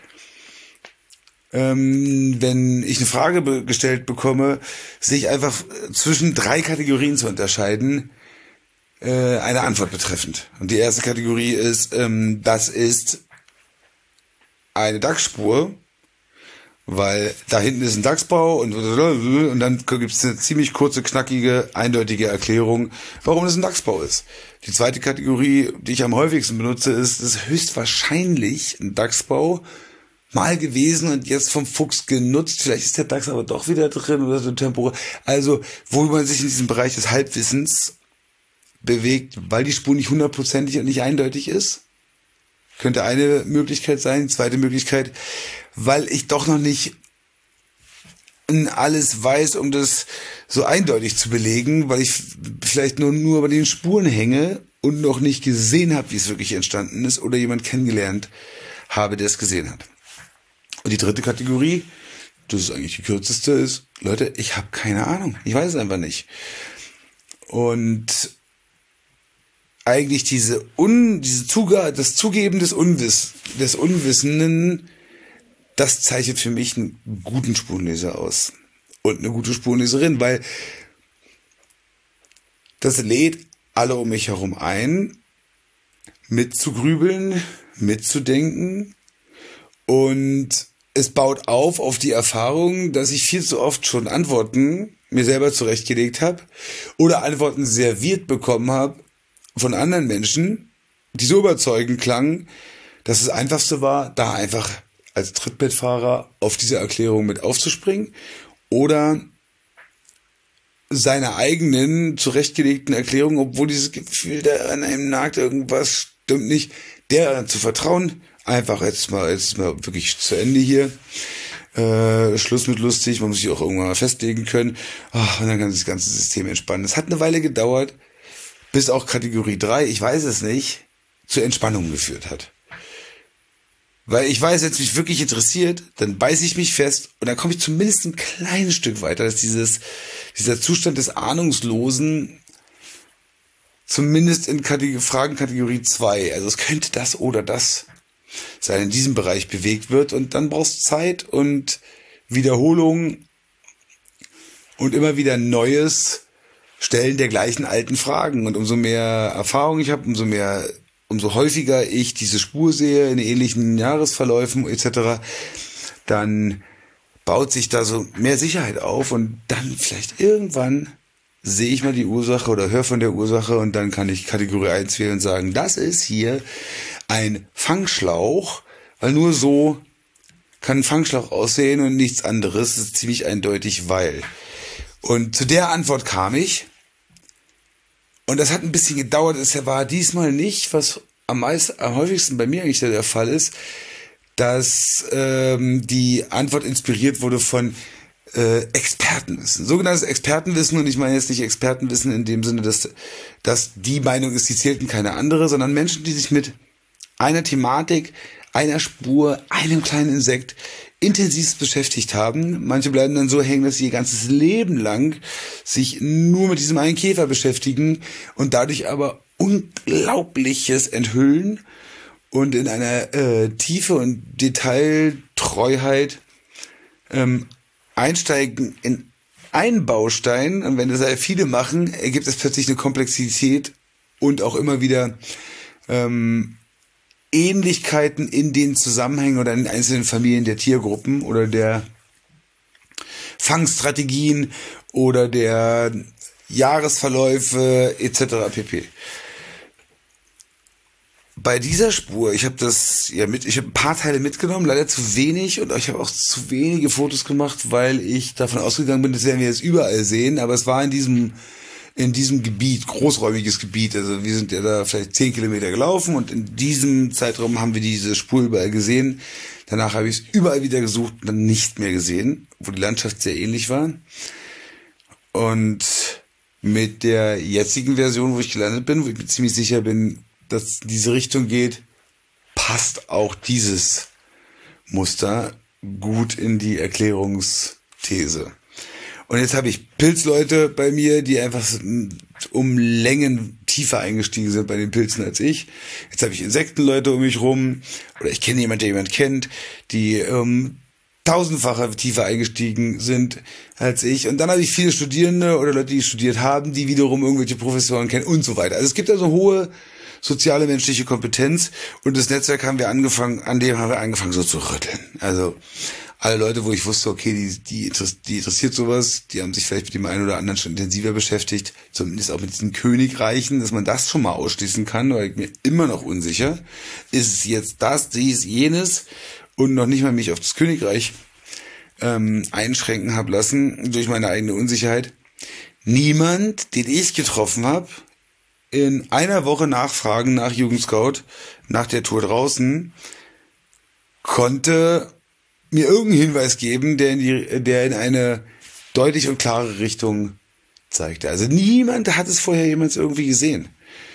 ähm, wenn ich eine Frage be- gestellt bekomme, sich einfach zwischen drei Kategorien zu unterscheiden, äh, eine Antwort betreffend. Und die erste Kategorie ist, ähm, das ist eine Dachsspur, weil da hinten ist ein Dachsbau und, und dann gibt es eine ziemlich kurze, knackige, eindeutige Erklärung, warum das ein Dachsbau ist. Die zweite Kategorie, die ich am häufigsten benutze, ist, das ist höchstwahrscheinlich ein Dachsbau mal gewesen und jetzt vom Fuchs genutzt. Vielleicht ist der Dachs aber doch wieder drin oder so temporär. Also, wo man sich in diesem Bereich des Halbwissens bewegt, weil die Spur nicht hundertprozentig und nicht eindeutig ist. Könnte eine Möglichkeit sein. Die zweite Möglichkeit, weil ich doch noch nicht alles weiß, um das so eindeutig zu belegen, weil ich vielleicht nur, nur bei den Spuren hänge und noch nicht gesehen habe, wie es wirklich entstanden ist oder jemand kennengelernt habe, der es gesehen hat. Und die dritte Kategorie, das ist eigentlich die kürzeste, ist, Leute, ich habe keine Ahnung. Ich weiß es einfach nicht. Und eigentlich diese Un, diese Zuge, das Zugeben des Unwiss, des Unwissenden, das zeichnet für mich einen guten Spurenleser aus. Und eine gute Spurenleserin, weil das lädt alle um mich herum ein, mitzugrübeln, mitzudenken. Und es baut auf auf die Erfahrung, dass ich viel zu oft schon Antworten mir selber zurechtgelegt habe oder Antworten serviert bekommen habe von anderen Menschen, die so überzeugend klangen, dass das Einfachste war, da einfach als Trittbettfahrer auf diese Erklärung mit aufzuspringen oder seine eigenen zurechtgelegten Erklärungen, obwohl dieses Gefühl, da an einem nagt, irgendwas stimmt nicht, der zu vertrauen. Einfach jetzt mal, jetzt mal wirklich zu Ende hier. Äh, Schluss mit lustig, man muss sich auch irgendwann mal festlegen können. Ach, und dann kann sich das ganze System entspannen. Es hat eine Weile gedauert, bis auch Kategorie drei, ich weiß es nicht, zur Entspannung geführt hat. Weil ich weiß, wenn es mich wirklich interessiert, dann beiße ich mich fest und dann komme ich zumindest ein kleines Stück weiter, dass dieses, dieser Zustand des Ahnungslosen zumindest in Kategor- Fragenkategorie zwei, also es könnte das oder das sein, in diesem Bereich bewegt wird und dann brauchst du Zeit und Wiederholung und immer wieder Neues Stellen der gleichen alten Fragen. Und umso mehr Erfahrung ich habe, umso mehr, umso häufiger ich diese Spur sehe in ähnlichen Jahresverläufen et cetera, dann baut sich da so mehr Sicherheit auf und dann vielleicht irgendwann sehe ich mal die Ursache oder höre von der Ursache und dann kann ich Kategorie eins wählen und sagen, das ist hier ein Fangschlauch, weil nur so kann ein Fangschlauch aussehen und nichts anderes. Das ist ziemlich eindeutig, weil. Und zu der Antwort kam ich. Und das hat ein bisschen gedauert. Es war diesmal nicht, was am meisten, am häufigsten bei mir eigentlich der Fall ist, dass ähm, die Antwort inspiriert wurde von äh, Expertenwissen. Sogenanntes Expertenwissen. Und ich meine jetzt nicht Expertenwissen in dem Sinne, dass, dass die Meinung ist, die zählten keine andere, sondern Menschen, die sich mit einer Thematik, einer Spur, einem kleinen Insekt intensiv beschäftigt haben. Manche bleiben dann so hängen, dass sie ihr ganzes Leben lang sich nur mit diesem einen Käfer beschäftigen und dadurch aber Unglaubliches enthüllen und in einer äh, Tiefe und Detailtreuheit ähm, einsteigen in einen Baustein. Und wenn das sehr viele machen, ergibt es plötzlich eine Komplexität und auch immer wieder ähm, Ähnlichkeiten in den Zusammenhängen oder in den einzelnen Familien der Tiergruppen oder der Fangstrategien oder der Jahresverläufe et cetera pp. Bei dieser Spur, ich habe das ja mit, ich habe ein paar Teile mitgenommen, leider zu wenig und ich habe auch zu wenige Fotos gemacht, weil ich davon ausgegangen bin, das werden wir jetzt überall sehen, aber es war in diesem in diesem Gebiet, großräumiges Gebiet, also wir sind ja da vielleicht zehn Kilometer gelaufen und in diesem Zeitraum haben wir diese Spur überall gesehen. Danach habe ich es überall wieder gesucht und dann nicht mehr gesehen, wo die Landschaft sehr ähnlich war. Und mit der jetzigen Version, wo ich gelandet bin, wo ich mir ziemlich sicher bin, dass diese Richtung geht, passt auch dieses Muster gut in die Erklärungsthese. Und jetzt habe ich Pilzleute bei mir, die einfach um Längen tiefer eingestiegen sind bei den Pilzen als ich. Jetzt habe ich Insektenleute um mich rum. Oder ich kenne jemanden, der jemand kennt, die ähm, tausendfacher tiefer eingestiegen sind als ich. Und dann habe ich viele Studierende oder Leute, die studiert haben, die wiederum irgendwelche Professoren kennen und so weiter. Also es gibt also hohe soziale menschliche Kompetenz. Und das Netzwerk haben wir angefangen, an dem haben wir angefangen so zu rütteln. Also alle Leute, wo ich wusste, okay, die, die, die interessiert sowas, die haben sich vielleicht mit dem einen oder anderen schon intensiver beschäftigt, zumindest auch mit diesen Königreichen, dass man das schon mal ausschließen kann, weil ich mir immer noch unsicher, ist es jetzt das, dies, jenes und noch nicht mal mich auf das Königreich ähm, einschränken habe lassen durch meine eigene Unsicherheit. Niemand, den ich getroffen habe, in einer Woche Nachfragen nach Jugendscout, nach der Tour draußen, konnte mir irgendeinen Hinweis geben, der in die, der in eine deutlich und klare Richtung zeigte. Also niemand hat es vorher jemals irgendwie gesehen.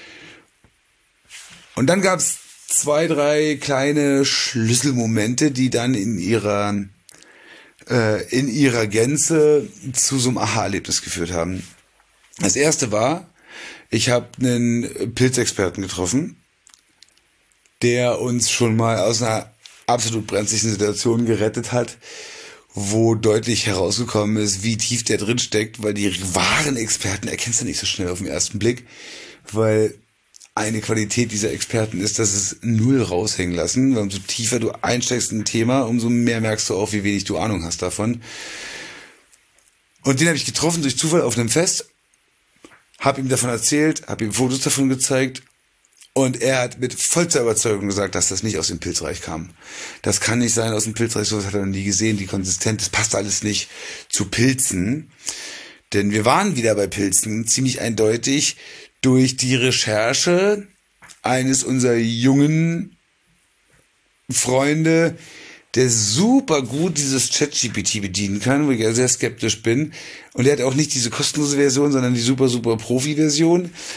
Und dann gab es zwei, drei kleine Schlüsselmomente, die dann in ihrer äh, in ihrer Gänze zu so einem Aha-Erlebnis geführt haben. Das erste war, ich habe einen Pilzexperten getroffen, der uns schon mal aus einer absolut brenzlichen Situation gerettet hat, wo deutlich herausgekommen ist, wie tief der drin steckt, weil die wahren Experten erkennst du nicht so schnell auf den ersten Blick, weil eine Qualität dieser Experten ist, dass es null raushängen lassen, weil umso tiefer du einsteigst in ein Thema, umso mehr merkst du auch, wie wenig du Ahnung hast davon. Und den habe ich getroffen durch Zufall auf einem Fest, habe ihm davon erzählt, habe ihm Fotos davon gezeigt. Und er hat mit vollster Überzeugung gesagt, dass das nicht aus dem Pilzreich kam. Das kann nicht sein aus dem Pilzreich, sowas hat er noch nie gesehen, die Konsistenz, das passt alles nicht zu Pilzen. Denn wir waren wieder bei Pilzen, ziemlich eindeutig, durch die Recherche eines unserer jungen Freunde, der super gut dieses ChatGPT bedienen kann, wo ich ja sehr skeptisch bin. Und er hat auch nicht diese kostenlose Version, sondern die super, super Profi-Version.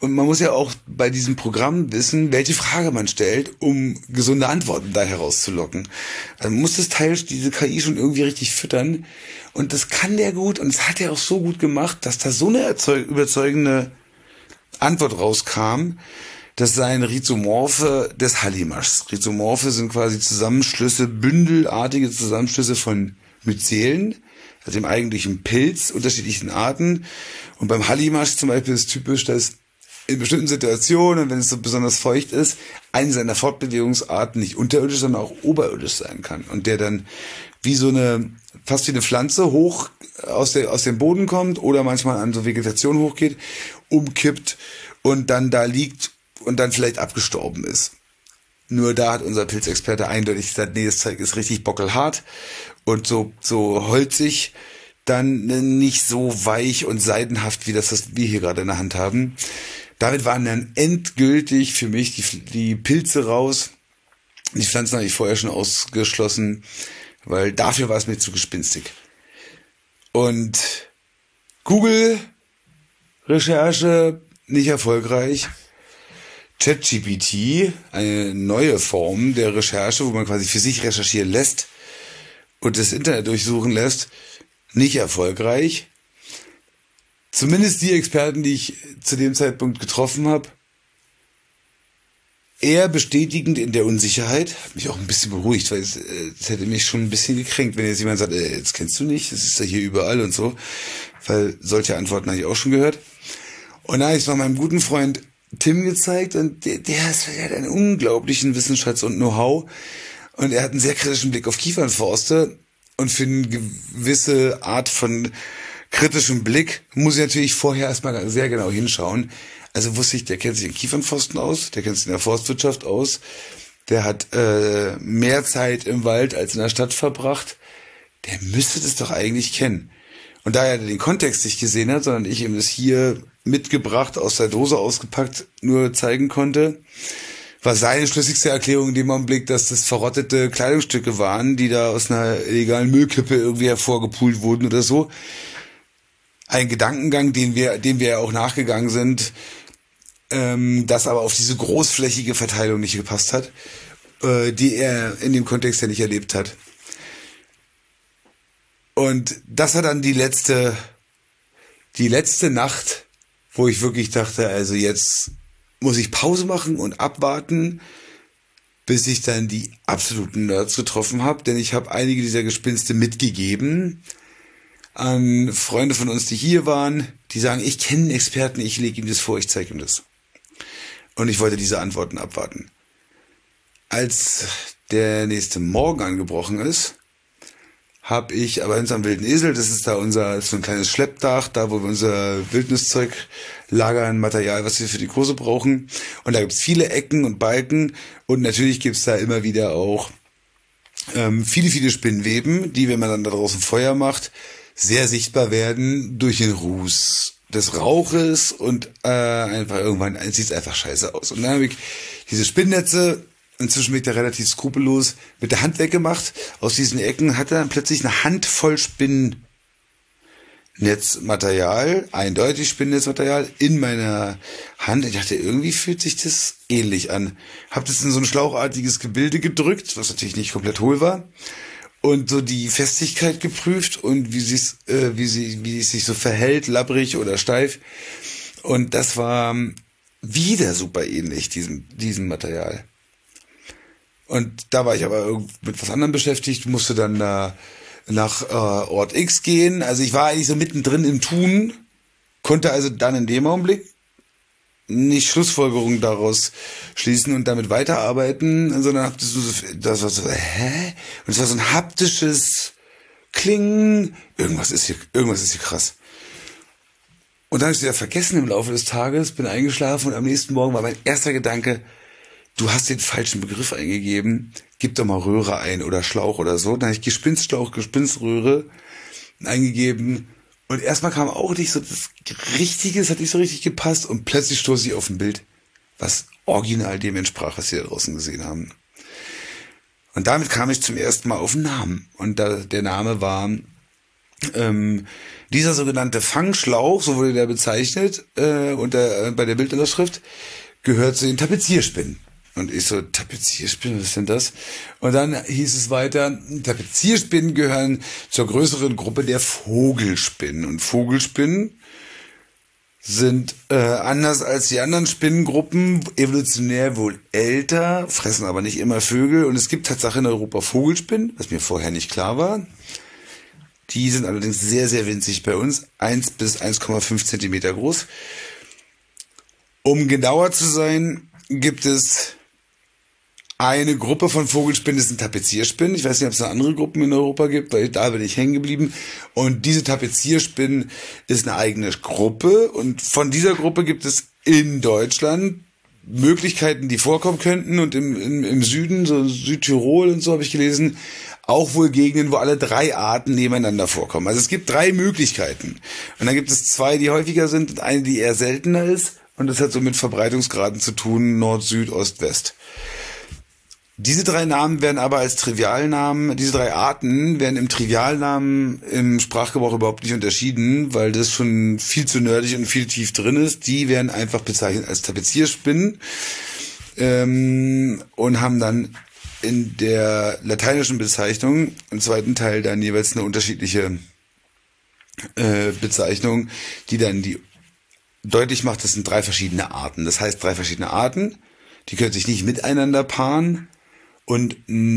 Und man muss ja auch bei diesem Programm wissen, welche Frage man stellt, um gesunde Antworten da herauszulocken. Also man muss das Teil, diese K I schon irgendwie richtig füttern. Und das kann der gut. Und das hat er auch so gut gemacht, dass da so eine erzeug- überzeugende Antwort rauskam. Das seien Rhizomorphe des Hallimaschs. Rhizomorphe sind quasi Zusammenschlüsse, bündelartige Zusammenschlüsse von Myzelen, also dem eigentlichen Pilz, unterschiedlichen Arten. Und beim Hallimasch zum Beispiel ist typisch, dass in bestimmten Situationen, wenn es so besonders feucht ist, eine seiner Fortbewegungsarten nicht unterirdisch, sondern auch oberirdisch sein kann. Und der dann wie so eine, fast wie eine Pflanze hoch aus, der, aus dem Boden kommt oder manchmal an so Vegetation hochgeht, umkippt und dann da liegt und dann vielleicht abgestorben ist. Nur da hat unser Pilzexperte eindeutig gesagt, nee, das Zeug ist richtig bockelhart und so, so holzig, dann nicht so weich und seidenhaft, wie das, was wir hier gerade in der Hand haben. Damit waren dann endgültig für mich die, die Pilze raus. Die Pflanzen habe ich vorher schon ausgeschlossen, weil dafür war es mir zu gespinstig. Und Google-Recherche nicht erfolgreich. ChatGPT, eine neue Form der Recherche, wo man quasi für sich recherchieren lässt und das Internet durchsuchen lässt, nicht erfolgreich. Zumindest die Experten, die ich zu dem Zeitpunkt getroffen habe, eher bestätigend in der Unsicherheit. Hat mich auch ein bisschen beruhigt, weil es, es hätte mich schon ein bisschen gekränkt, wenn jetzt jemand sagt, äh, das kennst du nicht, das ist ja hier überall und so. Weil solche Antworten habe ich auch schon gehört. Und dann habe ich es noch meinem guten Freund Tim gezeigt und der, der, ist, der hat einen unglaublichen Wissensschatz und Know-how. Und er hat einen sehr kritischen Blick auf Kiefernforste. Und für eine gewisse Art von kritischem Blick muss ich natürlich vorher erstmal sehr genau hinschauen. Also wusste ich, der kennt sich in Kiefernforsten aus, der kennt sich in der Forstwirtschaft aus, der hat äh, mehr Zeit im Wald als in der Stadt verbracht. Der müsste das doch eigentlich kennen. Und da er den Kontext nicht gesehen hat, sondern ich ihm das hier mitgebracht, aus der Dose ausgepackt, nur zeigen konnte, war seine schlüssigste Erklärung in dem Augenblick, dass das verrottete Kleidungsstücke waren, die da aus einer illegalen Müllkippe irgendwie hervorgepult wurden oder so. Ein Gedankengang, den wir, dem wir ja auch nachgegangen sind, ähm, das aber auf diese großflächige Verteilung nicht gepasst hat, äh, die er in dem Kontext ja nicht erlebt hat. Und das war dann die letzte, die letzte Nacht, wo ich wirklich dachte, also jetzt muss ich Pause machen und abwarten, bis ich dann die absoluten Nerds getroffen habe, denn ich habe einige dieser Gespinste mitgegeben an Freunde von uns, die hier waren, die sagen, ich kenne einen Experten, ich lege ihm das vor, ich zeige ihm das. Und ich wollte diese Antworten abwarten. Als der nächste Morgen angebrochen ist, habe ich aber uns am Wilden Esel, das ist da unser, so ein kleines Schleppdach, da wo wir unser Wildniszeug lagern, Material, was wir für die Kurse brauchen. Und da gibt's viele Ecken und Balken und natürlich gibt's da immer wieder auch ähm, viele, viele Spinnweben, die, wenn man dann da draußen Feuer macht, sehr sichtbar werden durch den Ruß des Rauches und äh, einfach irgendwann sieht's einfach scheiße aus. Und dann habe ich diese Spinnnetze, inzwischen bin ich da relativ skrupellos, mit der Hand weggemacht. Aus diesen Ecken hatte dann plötzlich eine Handvoll Spinnnetzmaterial, eindeutig Spinnnetzmaterial, in meiner Hand. Ich dachte, irgendwie fühlt sich das ähnlich an. Hab das in so ein schlauchartiges Gebilde gedrückt, was natürlich nicht komplett hohl war. Und so die Festigkeit geprüft und wie sie's, äh, wie sie, wie es sich so verhält, labbrig oder steif. Und das war wieder super ähnlich, diesem, diesem Material. Und da war ich aber mit was anderem beschäftigt, musste dann da nach äh, Ort X gehen. Also ich war eigentlich so mittendrin im Tun, konnte also dann in dem Augenblick nicht Schlussfolgerungen daraus schließen und damit weiterarbeiten, sondern hab das, so, das war so, hä? Und es war so ein haptisches Klingen. Irgendwas ist hier, irgendwas ist hier krass. Und dann habe ich es wieder vergessen im Laufe des Tages, bin eingeschlafen und am nächsten Morgen war mein erster Gedanke, du hast den falschen Begriff eingegeben, gib doch mal Röhre ein oder Schlauch oder so. Dann habe ich Gespinstschlauch, Gespinströhre eingegeben und erstmal kam auch nicht so das Richtige, es hat nicht so richtig gepasst und plötzlich stoße ich auf ein Bild, was original dem entsprach, was wir da draußen gesehen haben. Und damit kam ich zum ersten Mal auf einen Namen und da, der Name war Ähm, dieser sogenannte Fangschlauch, so wurde der bezeichnet, äh, unter, äh, bei der Bildunterschrift, gehört zu den Tapezierspinnen. Und ich so, Tapezierspinnen, was ist denn das? Und dann hieß es weiter, Tapezierspinnen gehören zur größeren Gruppe der Vogelspinnen. Und Vogelspinnen sind äh, anders als die anderen Spinnengruppen evolutionär wohl älter, fressen aber nicht immer Vögel. Und es gibt Tatsache in Europa Vogelspinnen, was mir vorher nicht klar war. Die sind allerdings sehr, sehr winzig bei uns, eins bis eins Komma fünf Zentimeter groß. Um genauer zu sein, gibt es eine Gruppe von Vogelspinnen, das sind Tapezierspinnen. Ich weiß nicht, ob es noch andere Gruppen in Europa gibt, weil da bin ich hängen geblieben. Und diese Tapezierspinnen ist eine eigene Gruppe. Und von dieser Gruppe gibt es in Deutschland Möglichkeiten, die vorkommen könnten. Und im, im, im Süden, so Südtirol und so habe ich gelesen, auch wohl Gegenden, wo alle drei Arten nebeneinander vorkommen. Also es gibt drei Möglichkeiten. Und dann gibt es zwei, die häufiger sind und eine, die eher seltener ist. Und das hat so mit Verbreitungsgraden zu tun, Nord, Süd, Ost, West. Diese drei Namen werden aber als Trivialnamen, diese drei Arten werden im Trivialnamen im Sprachgebrauch überhaupt nicht unterschieden, weil das schon viel zu nerdig und viel tief drin ist. Die werden einfach bezeichnet als Tapezierspinnen ähm, und haben dann in der lateinischen Bezeichnung im zweiten Teil dann jeweils eine unterschiedliche äh, Bezeichnung, die dann die deutlich macht, das sind drei verschiedene Arten. Das heißt, drei verschiedene Arten, die können sich nicht miteinander paaren. Und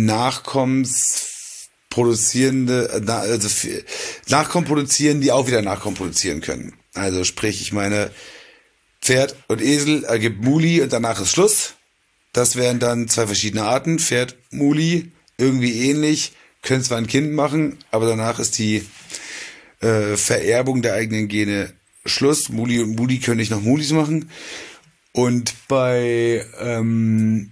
Nachkommensproduzierende, also Nachkommen produzieren, die auch wieder Nachkommen produzieren können. Also sprich, ich meine, Pferd und Esel ergibt Muli und danach ist Schluss. Das wären dann zwei verschiedene Arten. Pferd, Muli, irgendwie ähnlich, können zwar ein Kind machen, aber danach ist die äh, Vererbung der eigenen Gene Schluss. Muli und Muli können nicht noch Mulis machen. Und bei ähm,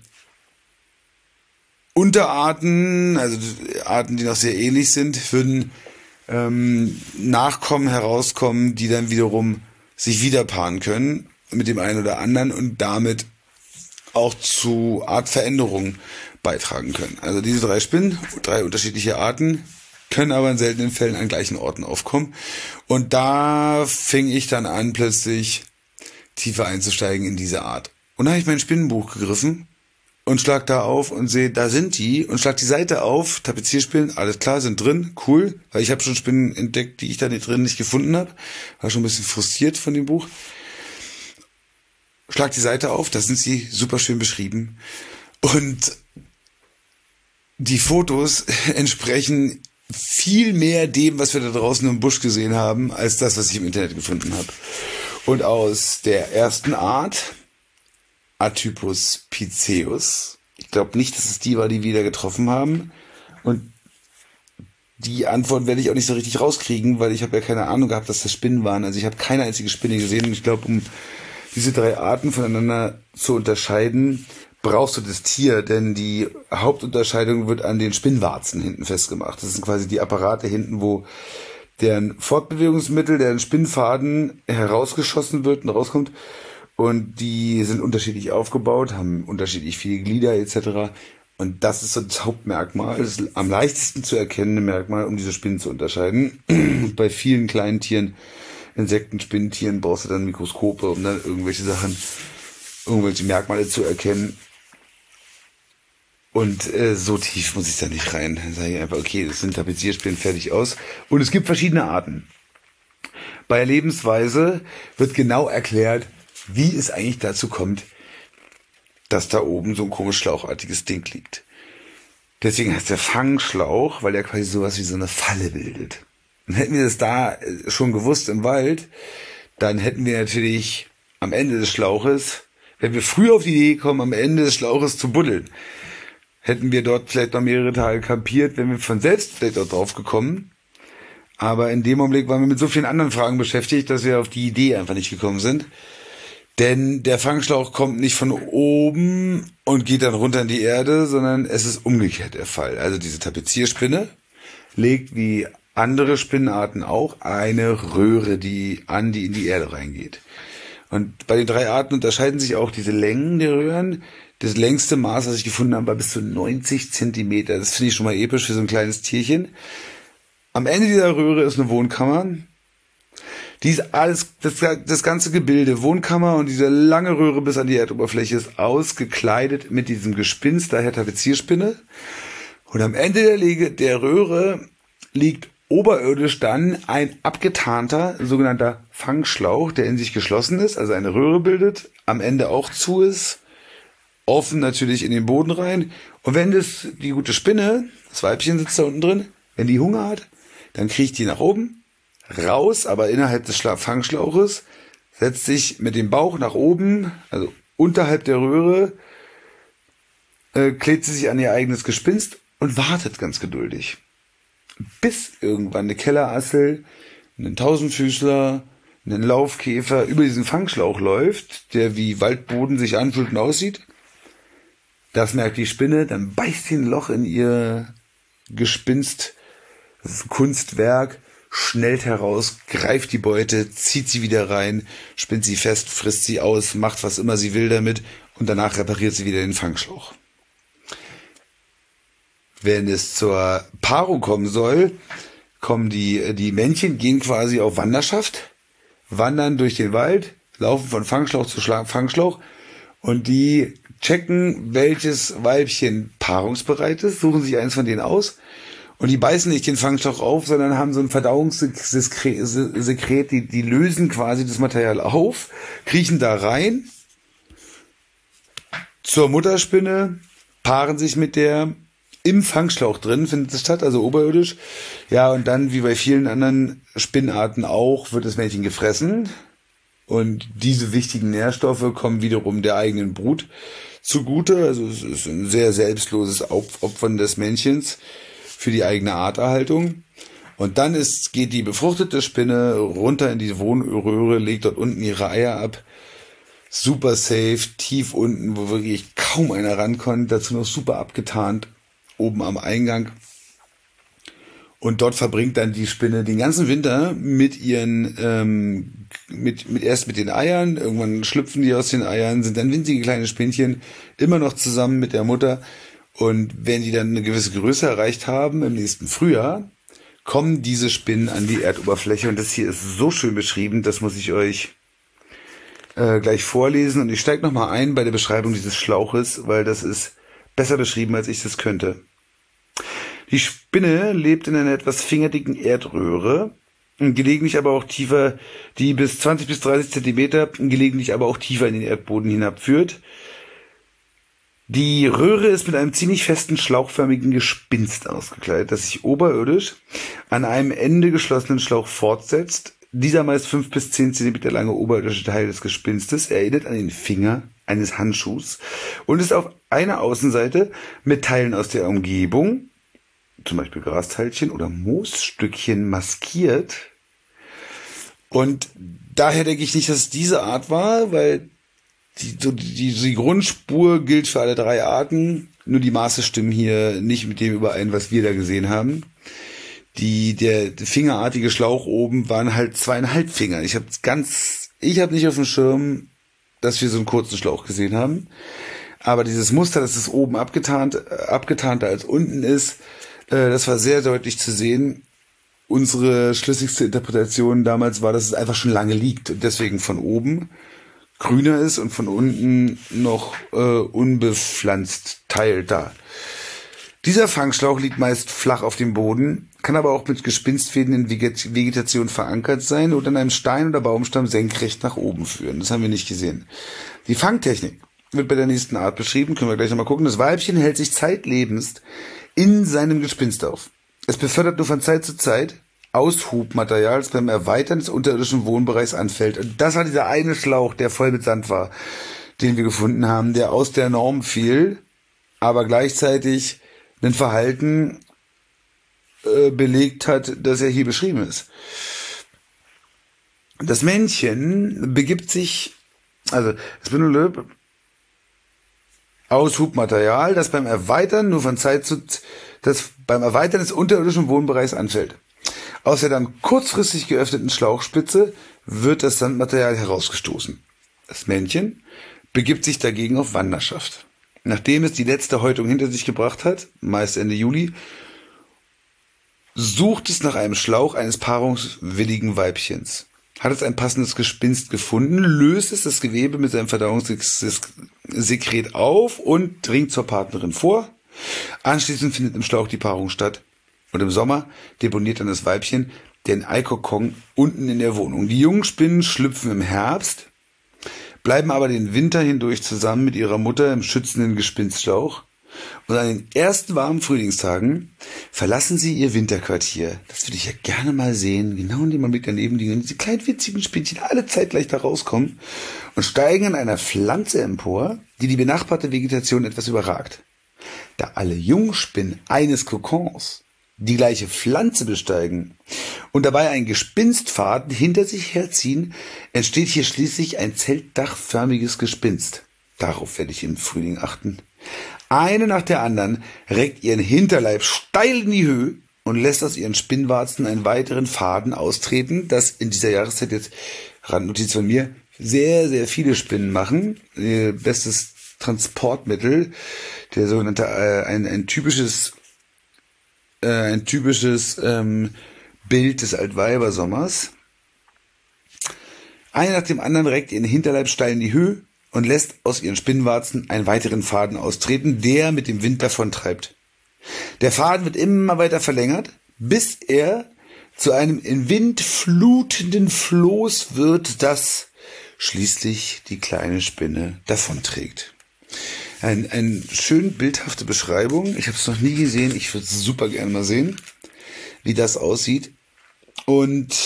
Unterarten, also Arten, die noch sehr ähnlich sind, würden ähm, Nachkommen herauskommen, die dann wiederum sich wieder paaren können mit dem einen oder anderen und damit auch zu Artveränderungen beitragen können. Also diese drei Spinnen, drei unterschiedliche Arten, können aber in seltenen Fällen an gleichen Orten aufkommen. Und da fing ich dann an, plötzlich tiefer einzusteigen in diese Art. Und dann habe ich mein Spinnenbuch gegriffen und schlag da auf und sehe, da sind die und schlag die Seite auf, Tapezierspinnen, alles klar, sind drin, cool, weil ich habe schon Spinnen entdeckt, die ich da nicht drin nicht gefunden habe, war schon ein bisschen frustriert von dem Buch. Schlag die Seite auf, da sind sie super schön beschrieben und die Fotos entsprechen viel mehr dem, was wir da draußen im Busch gesehen haben, als das, was ich im Internet gefunden habe. Und aus der ersten Art, Atypus piceus. Ich glaube nicht, dass es die war, die wir da getroffen haben. Und die Antwort werde ich auch nicht so richtig rauskriegen, weil ich habe ja keine Ahnung gehabt, dass das Spinnen waren. Also ich habe keine einzige Spinne gesehen. Und ich glaube, um diese drei Arten voneinander zu unterscheiden, brauchst du das Tier. Denn die Hauptunterscheidung wird an den Spinnwarzen hinten festgemacht. Das sind quasi die Apparate hinten, wo deren Fortbewegungsmittel, deren Spinnfaden herausgeschossen wird und rauskommt. Und die sind unterschiedlich aufgebaut, haben unterschiedlich viele Glieder et cetera. Und das ist so das Hauptmerkmal, das ist am leichtesten zu erkennende Merkmal, um diese Spinnen zu unterscheiden. Bei vielen kleinen Tieren, Insekten, Spinnentieren, brauchst du dann Mikroskope, um dann irgendwelche Sachen, irgendwelche Merkmale zu erkennen. Und äh, so tief muss ich da nicht rein. Dann sage ich einfach, okay, das sind Tapezierspinnen, fertig aus. Und es gibt verschiedene Arten. Bei der Lebensweise wird genau erklärt, wie es eigentlich dazu kommt, dass da oben so ein komisch schlauchartiges Ding liegt. Deswegen heißt der Fangschlauch, weil der quasi sowas wie so eine Falle bildet. Und hätten wir das da schon gewusst im Wald, dann hätten wir natürlich am Ende des Schlauches, wenn wir früh auf die Idee kommen, am Ende des Schlauches zu buddeln, hätten wir dort vielleicht noch mehrere Tage kampiert, wenn wir von selbst vielleicht auch drauf gekommen. Aber in dem Augenblick waren wir mit so vielen anderen Fragen beschäftigt, dass wir auf die Idee einfach nicht gekommen sind. Denn der Fangschlauch kommt nicht von oben und geht dann runter in die Erde, sondern es ist umgekehrt der Fall. Also diese Tapezierspinne legt wie andere Spinnenarten auch eine Röhre die an, die in die Erde reingeht. Und bei den drei Arten unterscheiden sich auch diese Längen der Röhren. Das längste Maß, was ich gefunden habe, war bis zu neunzig Zentimeter. Das finde ich schon mal episch für so ein kleines Tierchen. Am Ende dieser Röhre ist eine Wohnkammer. Die ist alles, das, das ganze Gebilde, Wohnkammer und diese lange Röhre bis an die Erdoberfläche ist ausgekleidet mit diesem Gespinst, daher Tapezierspinne. Und am Ende der, Lege, der Röhre liegt oberirdisch dann ein abgetarnter, sogenannter Fangschlauch, der in sich geschlossen ist, also eine Röhre bildet, am Ende auch zu ist, offen natürlich in den Boden rein. Und wenn das die gute Spinne, das Weibchen sitzt da unten drin, wenn die Hunger hat, dann kriecht die nach oben, raus, aber innerhalb des Schla- Fangschlauches, setzt sich mit dem Bauch nach oben, also unterhalb der Röhre, äh, klebt sie sich an ihr eigenes Gespinst und wartet ganz geduldig. Bis irgendwann eine Kellerassel, ein Tausendfüßler, ein Laufkäfer über diesen Fangschlauch läuft, der wie Waldboden sich anfühlt und aussieht. Das merkt die Spinne, dann beißt sie ein Loch in ihr Gespinst, das ist ein Kunstwerk, schnellt heraus, greift die Beute, zieht sie wieder rein, spinnt sie fest, frisst sie aus, macht was immer sie will damit und danach repariert sie wieder den Fangschlauch. Wenn es zur Paarung kommen soll, kommen die, die Männchen, gehen quasi auf Wanderschaft, wandern durch den Wald, laufen von Fangschlauch zu Schla- Fangschlauch und die checken, welches Weibchen paarungsbereit ist, suchen sich eins von denen aus und die beißen nicht den Fangschlauch auf, sondern haben so ein Verdauungssekret, die, die lösen quasi das Material auf, kriechen da rein zur Mutterspinne, paaren sich mit der. Im Fangschlauch drin findet es statt, also oberirdisch. Ja, und dann, wie bei vielen anderen Spinnarten auch, wird das Männchen gefressen. Und diese wichtigen Nährstoffe kommen wiederum der eigenen Brut zugute. Also es ist ein sehr selbstloses Aufopfern des Männchens für die eigene Arterhaltung. Und dann ist, geht die befruchtete Spinne runter in die Wohnröhre, legt dort unten ihre Eier ab. Super safe, tief unten, wo wirklich kaum einer rankommt. Dazu noch super abgetarnt. Oben am Eingang. Und dort verbringt dann die Spinne den ganzen Winter mit ihren, ähm, mit, mit erst mit den Eiern, irgendwann schlüpfen die aus den Eiern, sind dann winzige kleine Spinnchen, immer noch zusammen mit der Mutter. Und wenn die dann eine gewisse Größe erreicht haben, im nächsten Frühjahr, kommen diese Spinnen an die Erdoberfläche. Und das hier ist so schön beschrieben, das muss ich euch äh, gleich vorlesen. Und ich steige nochmal ein bei der Beschreibung dieses Schlauches, weil das ist besser beschrieben, als ich das könnte. Die Spinne lebt in einer etwas fingerdicken Erdröhre, gelegentlich aber auch tiefer, die bis zwanzig bis dreißig Zentimeter, gelegentlich aber auch tiefer in den Erdboden hinabführt. Die Röhre ist mit einem ziemlich festen, schlauchförmigen Gespinst ausgekleidet, das sich oberirdisch an einem Ende geschlossenen Schlauch fortsetzt. Dieser meist fünf bis zehn Zentimeter lange oberirdische Teil des Gespinstes erinnert an den Finger eines Handschuhs und ist auf einer Außenseite mit Teilen aus der Umgebung, zum Beispiel Grasteilchen oder Moosstückchen, maskiert. Und daher denke ich nicht, dass es diese Art war, weil die, so die, die Grundspur gilt für alle drei Arten, nur die Maße stimmen hier nicht mit dem überein, was wir da gesehen haben. Die, der fingerartige Schlauch oben waren halt zweieinhalb Finger. Ich habe ganz, ich habe nicht auf dem Schirm, dass wir so einen kurzen Schlauch gesehen haben. Aber dieses Muster, dass es oben abgetarnt, abgetarnter als unten ist, äh, das war sehr deutlich zu sehen. Unsere schlüssigste Interpretation damals war, dass es einfach schon lange liegt und deswegen von oben grüner ist und von unten noch äh, unbepflanzt teilt da. Dieser Fangschlauch liegt meist flach auf dem Boden, kann aber auch mit Gespinstfäden in Vegetation verankert sein oder an einem Stein oder Baumstamm senkrecht nach oben führen. Das haben wir nicht gesehen. Die Fangtechnik wird bei der nächsten Art beschrieben, können wir gleich nochmal gucken. Das Weibchen hält sich zeitlebens in seinem Gespinst auf. Es befördert nur von Zeit zu Zeit Aushubmaterial, das beim Erweitern des unterirdischen Wohnbereichs anfällt. Und das war dieser eine Schlauch, der voll mit Sand war, den wir gefunden haben, der aus der Norm fiel, aber gleichzeitig ein Verhalten äh, belegt hat, das ja hier beschrieben ist. Das Männchen begibt sich, also das Spindellöb, aus Hubmaterial, das beim Erweitern nur von Zeit zu, das beim Erweitern des unterirdischen Wohnbereichs anfällt. Aus der dann kurzfristig geöffneten Schlauchspitze wird das Sandmaterial herausgestoßen. Das Männchen begibt sich dagegen auf Wanderschaft. Nachdem es die letzte Häutung hinter sich gebracht hat, meist Ende Juli, sucht es nach einem Schlauch eines paarungswilligen Weibchens. Hat es ein passendes Gespinst gefunden, löst es das Gewebe mit seinem Verdauungssekret auf und dringt zur Partnerin vor. Anschließend findet im Schlauch die Paarung statt. Und im Sommer deponiert dann das Weibchen den Eikokon unten in der Wohnung. Die jungen Spinnen schlüpfen im Herbst, bleiben aber den Winter hindurch zusammen mit ihrer Mutter im schützenden Gespinstschlauch. Und an den ersten warmen Frühlingstagen verlassen sie ihr Winterquartier. Das würde ich ja gerne mal sehen. Genau in dem Augenblick daneben liegen diese kleinen witzigen Spinnchen alle zeitgleich da rauskommen und steigen an einer Pflanze empor, die die benachbarte Vegetation etwas überragt. Da alle Jungspinnen eines Kokons die gleiche Pflanze besteigen und dabei einen Gespinstfaden hinter sich herziehen, entsteht hier schließlich ein zeltdachförmiges Gespinst. Darauf werde ich im Frühling achten. Eine nach der anderen reckt ihren Hinterleib steil in die Höhe und lässt aus ihren Spinnwarzen einen weiteren Faden austreten, das in dieser Jahreszeit jetzt, Randnotiz von mir, sehr, sehr viele Spinnen machen. Ihr bestes Transportmittel, der sogenannte, äh, ein, ein typisches, äh, ein typisches ähm, Bild des Altweibersommers. Eine nach dem anderen reckt ihren Hinterleib steil in die Höhe und lässt aus ihren Spinnwarzen einen weiteren Faden austreten, der mit dem Wind davontreibt. Der Faden wird immer weiter verlängert, bis er zu einem in Wind flutenden Floß wird, das schließlich die kleine Spinne davonträgt. Ein, ein schön bildhafte Beschreibung. Ich habe es noch nie gesehen. Ich würde es super gerne mal sehen, wie das aussieht. Und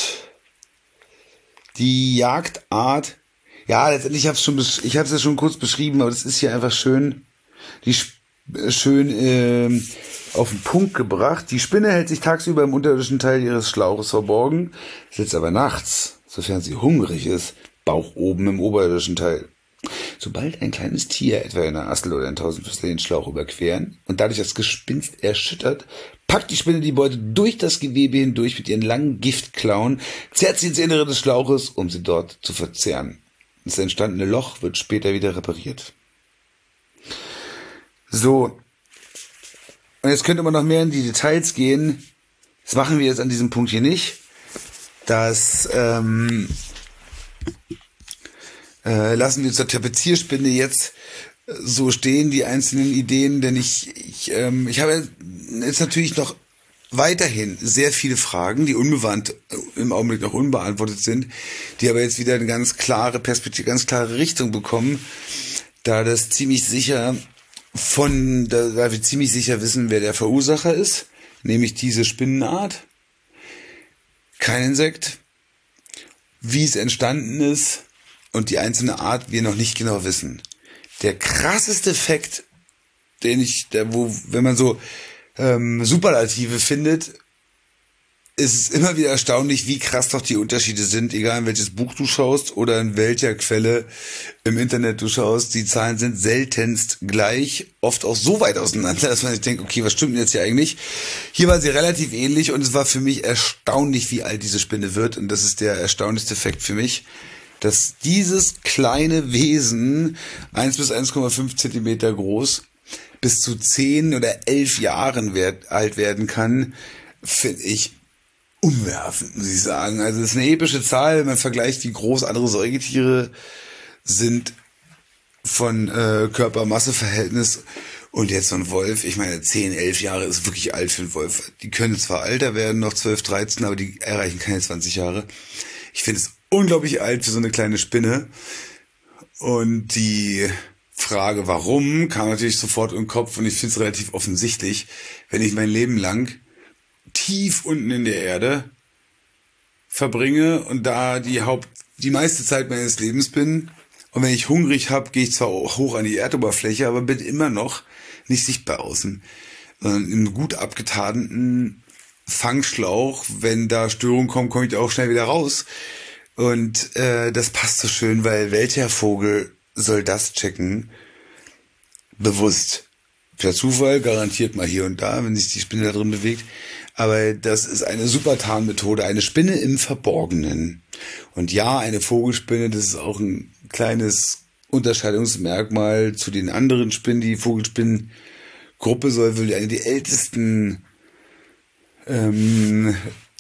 die Jagdart, ja, letztendlich habe ich schon, ich habe es ja schon kurz beschrieben, aber das ist hier einfach schön, die schön äh, auf den Punkt gebracht. Die Spinne hält sich tagsüber im unterirdischen Teil ihres Schlauches verborgen, sitzt aber nachts, sofern sie hungrig ist, Bauch oben im oberirdischen Teil. Sobald ein kleines Tier, etwa eine Astel oder ein Tausendfüßler, den Schlauch überqueren und dadurch das Gespinst erschüttert, packt die Spinne die Beute durch das Gewebe hindurch mit ihren langen Giftklauen, zerrt sie ins Innere des Schlauches, um sie dort zu verzehren. Das entstandene Loch wird später wieder repariert. So, und jetzt könnte man noch mehr in die Details gehen. Das machen wir jetzt an diesem Punkt hier nicht. Das ähm, äh, lassen wir zur Tapezierspinne jetzt so stehen, die einzelnen Ideen, denn ich, ich, ähm, ich habe jetzt natürlich noch weiterhin sehr viele Fragen, die unbewandt, im Augenblick noch unbeantwortet sind, die aber jetzt wieder eine ganz klare Perspektive, ganz klare Richtung bekommen, da das ziemlich sicher von, da, da wir ziemlich sicher wissen, wer der Verursacher ist, nämlich diese Spinnenart, kein Insekt, wie es entstanden ist und die einzelne Art wir noch nicht genau wissen. Der krasseste Fakt, den ich, der, wo, wenn man so ähm, Superlative findet, ist es immer wieder erstaunlich, wie krass doch die Unterschiede sind, egal in welches Buch du schaust oder in welcher Quelle im Internet du schaust. Die Zahlen sind seltenst gleich, oft auch so weit auseinander, dass man sich denkt, okay, was stimmt denn jetzt hier eigentlich? Hier war sie relativ ähnlich und es war für mich erstaunlich, wie alt diese Spinne wird. Und das ist der erstaunlichste Fakt für mich, dass dieses kleine Wesen, eins bis eins Komma fünf Zentimeter groß, bis zu zehn oder elf Jahren wert, alt werden kann, finde ich umwerfend, muss ich sagen. Also das ist eine epische Zahl, wenn man vergleicht, wie groß andere Säugetiere sind von äh, Körpermasseverhältnis. Und jetzt so ein Wolf, ich meine, zehn, elf Jahre ist wirklich alt für einen Wolf. Die können zwar älter werden, noch zwölf, dreizehn, aber die erreichen keine zwanzig Jahre. Ich finde es unglaublich alt für so eine kleine Spinne. Und die Frage, warum, kam natürlich sofort im Kopf und ich finde es relativ offensichtlich, wenn ich mein Leben lang tief unten in der Erde verbringe und da die Haupt, die meiste Zeit meines Lebens bin. Und wenn ich hungrig habe, gehe ich zwar hoch an die Erdoberfläche, aber bin immer noch nicht sichtbar außen, sondern im gut abgetarnten Fangschlauch. Wenn da Störungen kommen, komme ich auch schnell wieder raus. Und äh, das passt so schön, weil welcher Vogel soll das checken? Bewusst. Per Zufall garantiert mal hier und da, wenn sich die Spinne da drin bewegt. Aber das ist eine super Tarnmethode, eine Spinne im Verborgenen. Und ja, eine Vogelspinne, das ist auch ein kleines Unterscheidungsmerkmal zu den anderen Spinnen. Die Vogelspinnengruppe soll wohl eine der ältesten ähm,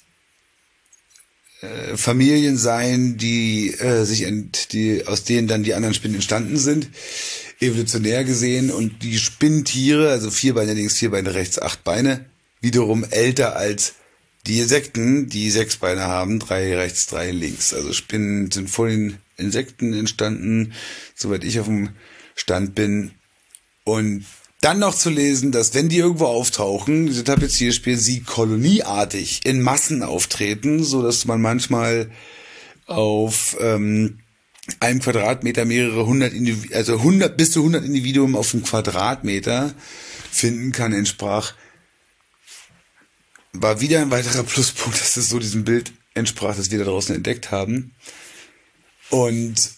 äh, Familien sein, die äh, sich ent, die aus denen dann die anderen Spinnen entstanden sind, evolutionär gesehen, und die Spinntiere, also vier Beine links, vier Beine rechts, acht Beine, wiederum älter als die Insekten, die sechs Beine haben, drei rechts, drei links. Also Spinnen sind vor den Insekten entstanden, soweit ich auf dem Stand bin. Und dann noch zu lesen, dass wenn die irgendwo auftauchen, diese Tapezierspinnen, sie kolonieartig in Massen auftreten, so dass man manchmal auf ähm, einem Quadratmeter mehrere hundert, Indiv- also hundert bis zu hundert Individuen auf einem Quadratmeter finden kann, entsprach, war wieder ein weiterer Pluspunkt, dass es so diesem Bild entsprach, das wir da draußen entdeckt haben. Und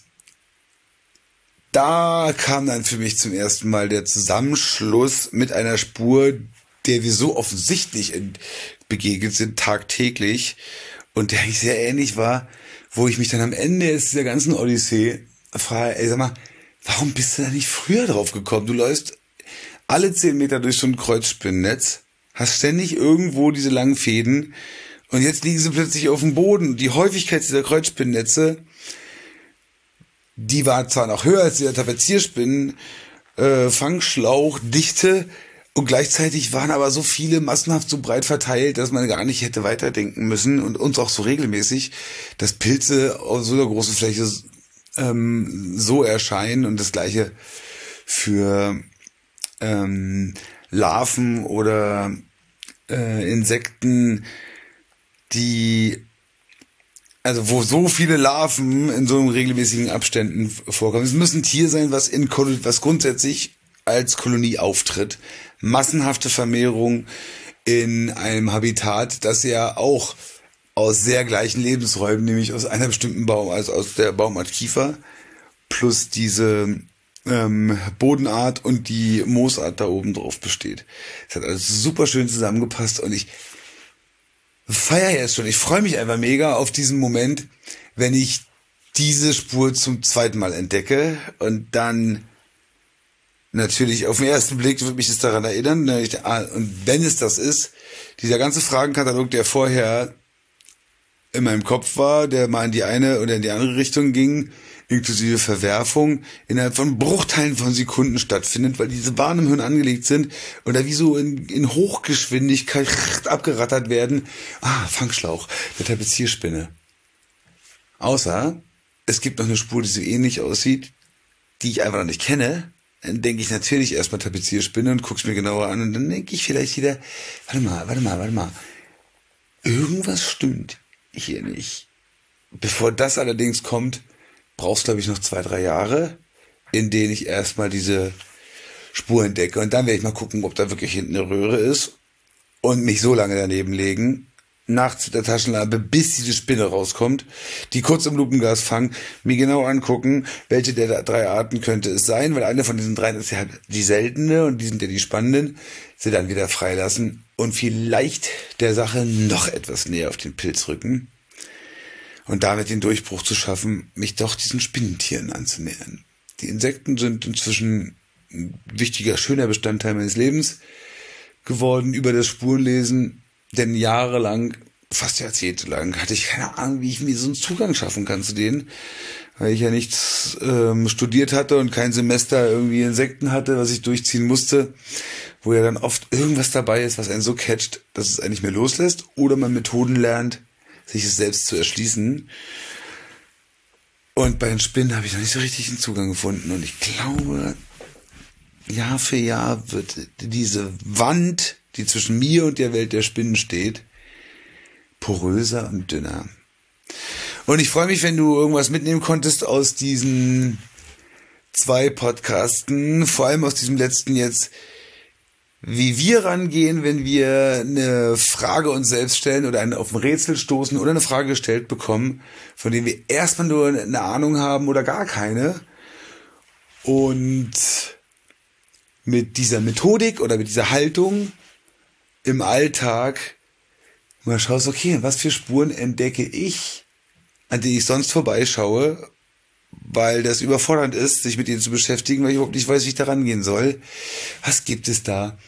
da kam dann für mich zum ersten Mal der Zusammenschluss mit einer Spur, der wir so offensichtlich begegnet sind, tagtäglich, und der eigentlich sehr ähnlich war, wo ich mich dann am Ende jetzt dieser ganzen Odyssee frage, ey, sag mal, warum bist du da nicht früher drauf gekommen? Du läufst alle zehn Meter durch so ein Kreuzspinnennetz, hast ständig irgendwo diese langen Fäden, und jetzt liegen sie plötzlich auf dem Boden. Die Häufigkeit dieser Kreuzspinnennetze, die war zwar noch höher als der Tapezierspinnen, äh, Fangschlauchdichte, und gleichzeitig waren aber so viele massenhaft so breit verteilt, dass man gar nicht hätte weiterdenken müssen, und uns auch so regelmäßig, dass Pilze auf so einer großen Fläche ähm, so erscheinen, und das gleiche für ähm, Larven oder äh, Insekten, die, also wo so viele Larven in so regelmäßigen Abständen vorkommen. Es muss ein Tier sein, was in was grundsätzlich als Kolonie auftritt. Massenhafte Vermehrung in einem Habitat, das ja auch aus sehr gleichen Lebensräumen, nämlich aus einer bestimmten Baum, also aus der Baumart Kiefer, plus diese ähm, Bodenart und die Moosart da oben drauf besteht. Es hat alles super schön zusammengepasst, und ich feiere jetzt schon. Ich freue mich einfach mega auf diesen Moment, wenn ich diese Spur zum zweiten Mal entdecke, und dann natürlich auf den ersten Blick wird mich das daran erinnern, und wenn es das ist, dieser ganze Fragenkatalog, der vorher in meinem Kopf war, der mal in die eine oder in die andere Richtung ging, inklusive Verwerfung, innerhalb von Bruchteilen von Sekunden stattfindet, weil diese Bahnen im Hirn angelegt sind und da wie so in, in Hochgeschwindigkeit abgerattert werden. Ah, Fangschlauch, der Tapezierspinne. Außer, es gibt noch eine Spur, die so ähnlich aussieht, die ich einfach noch nicht kenne. Dann denke ich natürlich erstmal Tapezierspinne und guck's mir genauer an, und dann denke ich vielleicht wieder, warte mal, warte mal, warte mal. Irgendwas stimmt hier nicht. Bevor das allerdings kommt, brauchst glaube ich noch zwei, drei Jahre, in denen ich erstmal diese Spur entdecke, und dann werde ich mal gucken, ob da wirklich hinten eine Röhre ist, und mich so lange daneben legen, nachts mit der Taschenlampe, bis diese Spinne rauskommt, die kurz im Lupenglas fangen, mir genau angucken, welche der drei Arten könnte es sein, weil eine von diesen dreien ist ja die seltene, und die sind ja die spannenden, sie dann wieder freilassen und vielleicht der Sache noch etwas näher auf den Pilz rücken und damit den Durchbruch zu schaffen, mich doch diesen Spinnentieren anzunähern. Die Insekten sind inzwischen ein wichtiger, schöner Bestandteil meines Lebens geworden über das Spurenlesen, denn jahrelang, fast jahrzehntelang, hatte ich keine Ahnung, wie ich mir so einen Zugang schaffen kann zu denen, weil ich ja nichts ähm, studiert hatte und kein Semester irgendwie Insekten hatte, was ich durchziehen musste, wo ja dann oft irgendwas dabei ist, was einen so catcht, dass es einen nicht mehr loslässt, oder man Methoden lernt, sich es selbst zu erschließen. Und bei den Spinnen habe ich noch nicht so richtig einen Zugang gefunden, und ich glaube, Jahr für Jahr wird diese Wand, die zwischen mir und der Welt der Spinnen steht, poröser und dünner. Und ich freue mich, wenn du irgendwas mitnehmen konntest aus diesen zwei Podcasten, vor allem aus diesem letzten jetzt, wie wir rangehen, wenn wir eine Frage uns selbst stellen oder einen auf ein Rätsel stoßen oder eine Frage gestellt bekommen, von denen wir erstmal nur eine Ahnung haben oder gar keine. Und mit dieser Methodik oder mit dieser Haltung im Alltag mal schaust, okay, was für Spuren entdecke ich, an die ich sonst vorbeischaue, weil das überfordernd ist, sich mit ihnen zu beschäftigen, weil ich überhaupt nicht weiß, wie ich da rangehen soll. Was gibt es da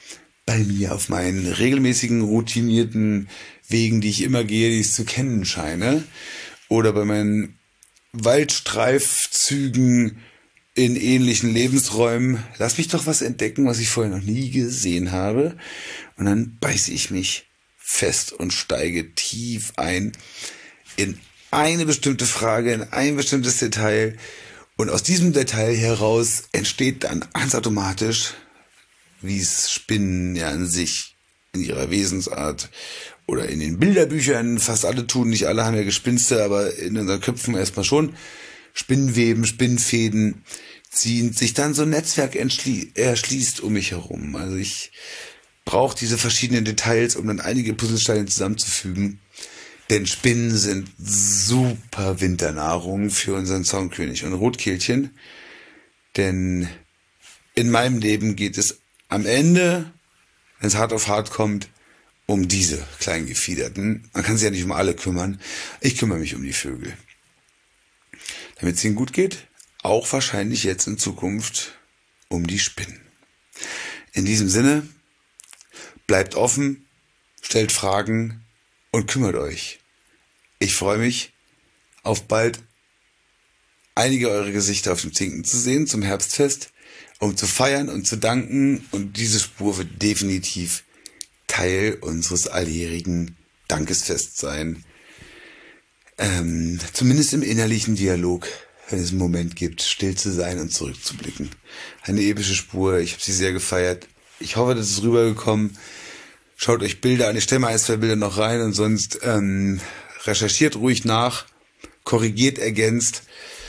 bei mir auf meinen regelmäßigen, routinierten Wegen, die ich immer gehe, die ich zu kennen scheine, oder bei meinen Waldstreifzügen in ähnlichen Lebensräumen, lass mich doch was entdecken, was ich vorher noch nie gesehen habe. Und dann beiße ich mich fest und steige tief ein in eine bestimmte Frage, in ein bestimmtes Detail. Und aus diesem Detail heraus entsteht dann ganz automatisch, wie es Spinnen ja an sich in ihrer Wesensart oder in den Bilderbüchern fast alle tun, nicht alle haben ja Gespinste, aber in unseren Köpfen erstmal schon, Spinnweben, Spinnfäden ziehen, sich dann so ein Netzwerk erschließt um mich herum. Also ich brauche diese verschiedenen Details, um dann einige Puzzlesteine zusammenzufügen. Denn Spinnen sind super Winternahrung für unseren Zaunkönig und Rotkehlchen. Denn in meinem Leben geht es am Ende, wenn es hart auf hart kommt, um diese kleinen Gefiederten. Man kann sich ja nicht um alle kümmern. Ich kümmere mich um die Vögel. Damit es ihnen gut geht, auch wahrscheinlich jetzt in Zukunft um die Spinnen. In diesem Sinne, bleibt offen, stellt Fragen und kümmert euch. Ich freue mich auf bald einige eure Gesichter auf dem Zinken zu sehen zum Herbstfest, um zu feiern und zu danken. Und diese Spur wird definitiv Teil unseres alljährigen Dankesfests sein. Ähm, zumindest im innerlichen Dialog, wenn es einen Moment gibt, still zu sein und zurückzublicken. Eine epische Spur, ich habe sie sehr gefeiert. Ich hoffe, das ist rübergekommen. Schaut euch Bilder an, ich stelle mal ein, zwei Bilder noch rein und sonst ähm, recherchiert ruhig nach, korrigiert, ergänzt.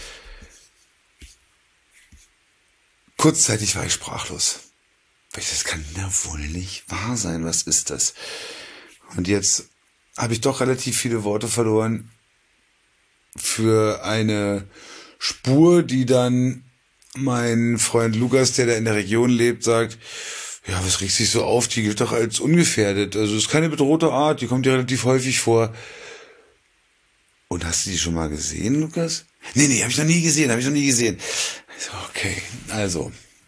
Kurzzeitig war ich sprachlos. Das kann ja wohl nicht wahr sein, was ist das? Und jetzt habe ich doch relativ viele Worte verloren für eine Spur, die dann mein Freund Lukas, der da in der Region lebt, sagt, ja, was regt sich so auf, die gilt doch als ungefährdet. Also es ist keine bedrohte Art, die kommt ja relativ häufig vor. Und hast du die schon mal gesehen, Lukas? Nee, nee, habe ich noch nie gesehen, habe ich noch nie gesehen. Okay, also.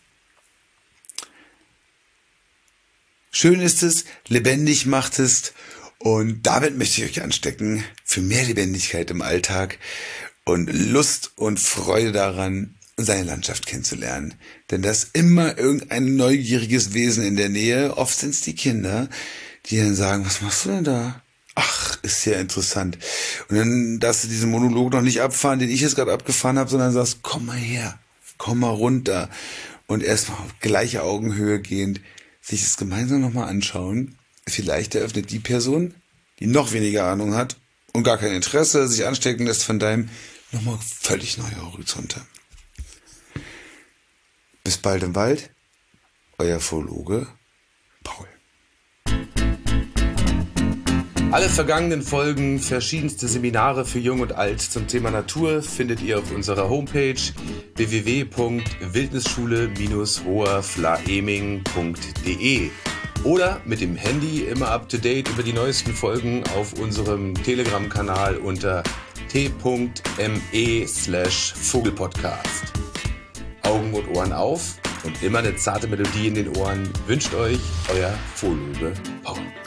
Schön ist es, lebendig macht es und damit möchte ich euch anstecken für mehr Lebendigkeit im Alltag und Lust und Freude daran, seine Landschaft kennenzulernen. Denn da ist immer irgendein neugieriges Wesen in der Nähe, oft sind es die Kinder, die dann sagen, was machst du denn da? Ach, ist ja interessant. Und dann darfst du diesen Monolog noch nicht abfahren, den ich jetzt gerade abgefahren habe, sondern sagst, komm mal her, komm mal runter und erstmal auf gleiche Augenhöhe gehend sich das gemeinsam nochmal anschauen. Vielleicht eröffnet die Person, die noch weniger Ahnung hat und gar kein Interesse, sich anstecken lässt von deinem, nochmal völlig neue Horizonte. Bis bald im Wald, euer Phologe Paul. Alle vergangenen Folgen, verschiedenste Seminare für Jung und Alt zum Thema Natur findet ihr auf unserer Homepage w w w punkt wildnisschule Bindestrich hoherflaeming punkt de oder mit dem Handy immer up to date über die neuesten Folgen auf unserem Telegram-Kanal unter t punkt m e slash vogelpodcast. Augen und Ohren auf und immer eine zarte Melodie in den Ohren wünscht euch euer Phologe Paul.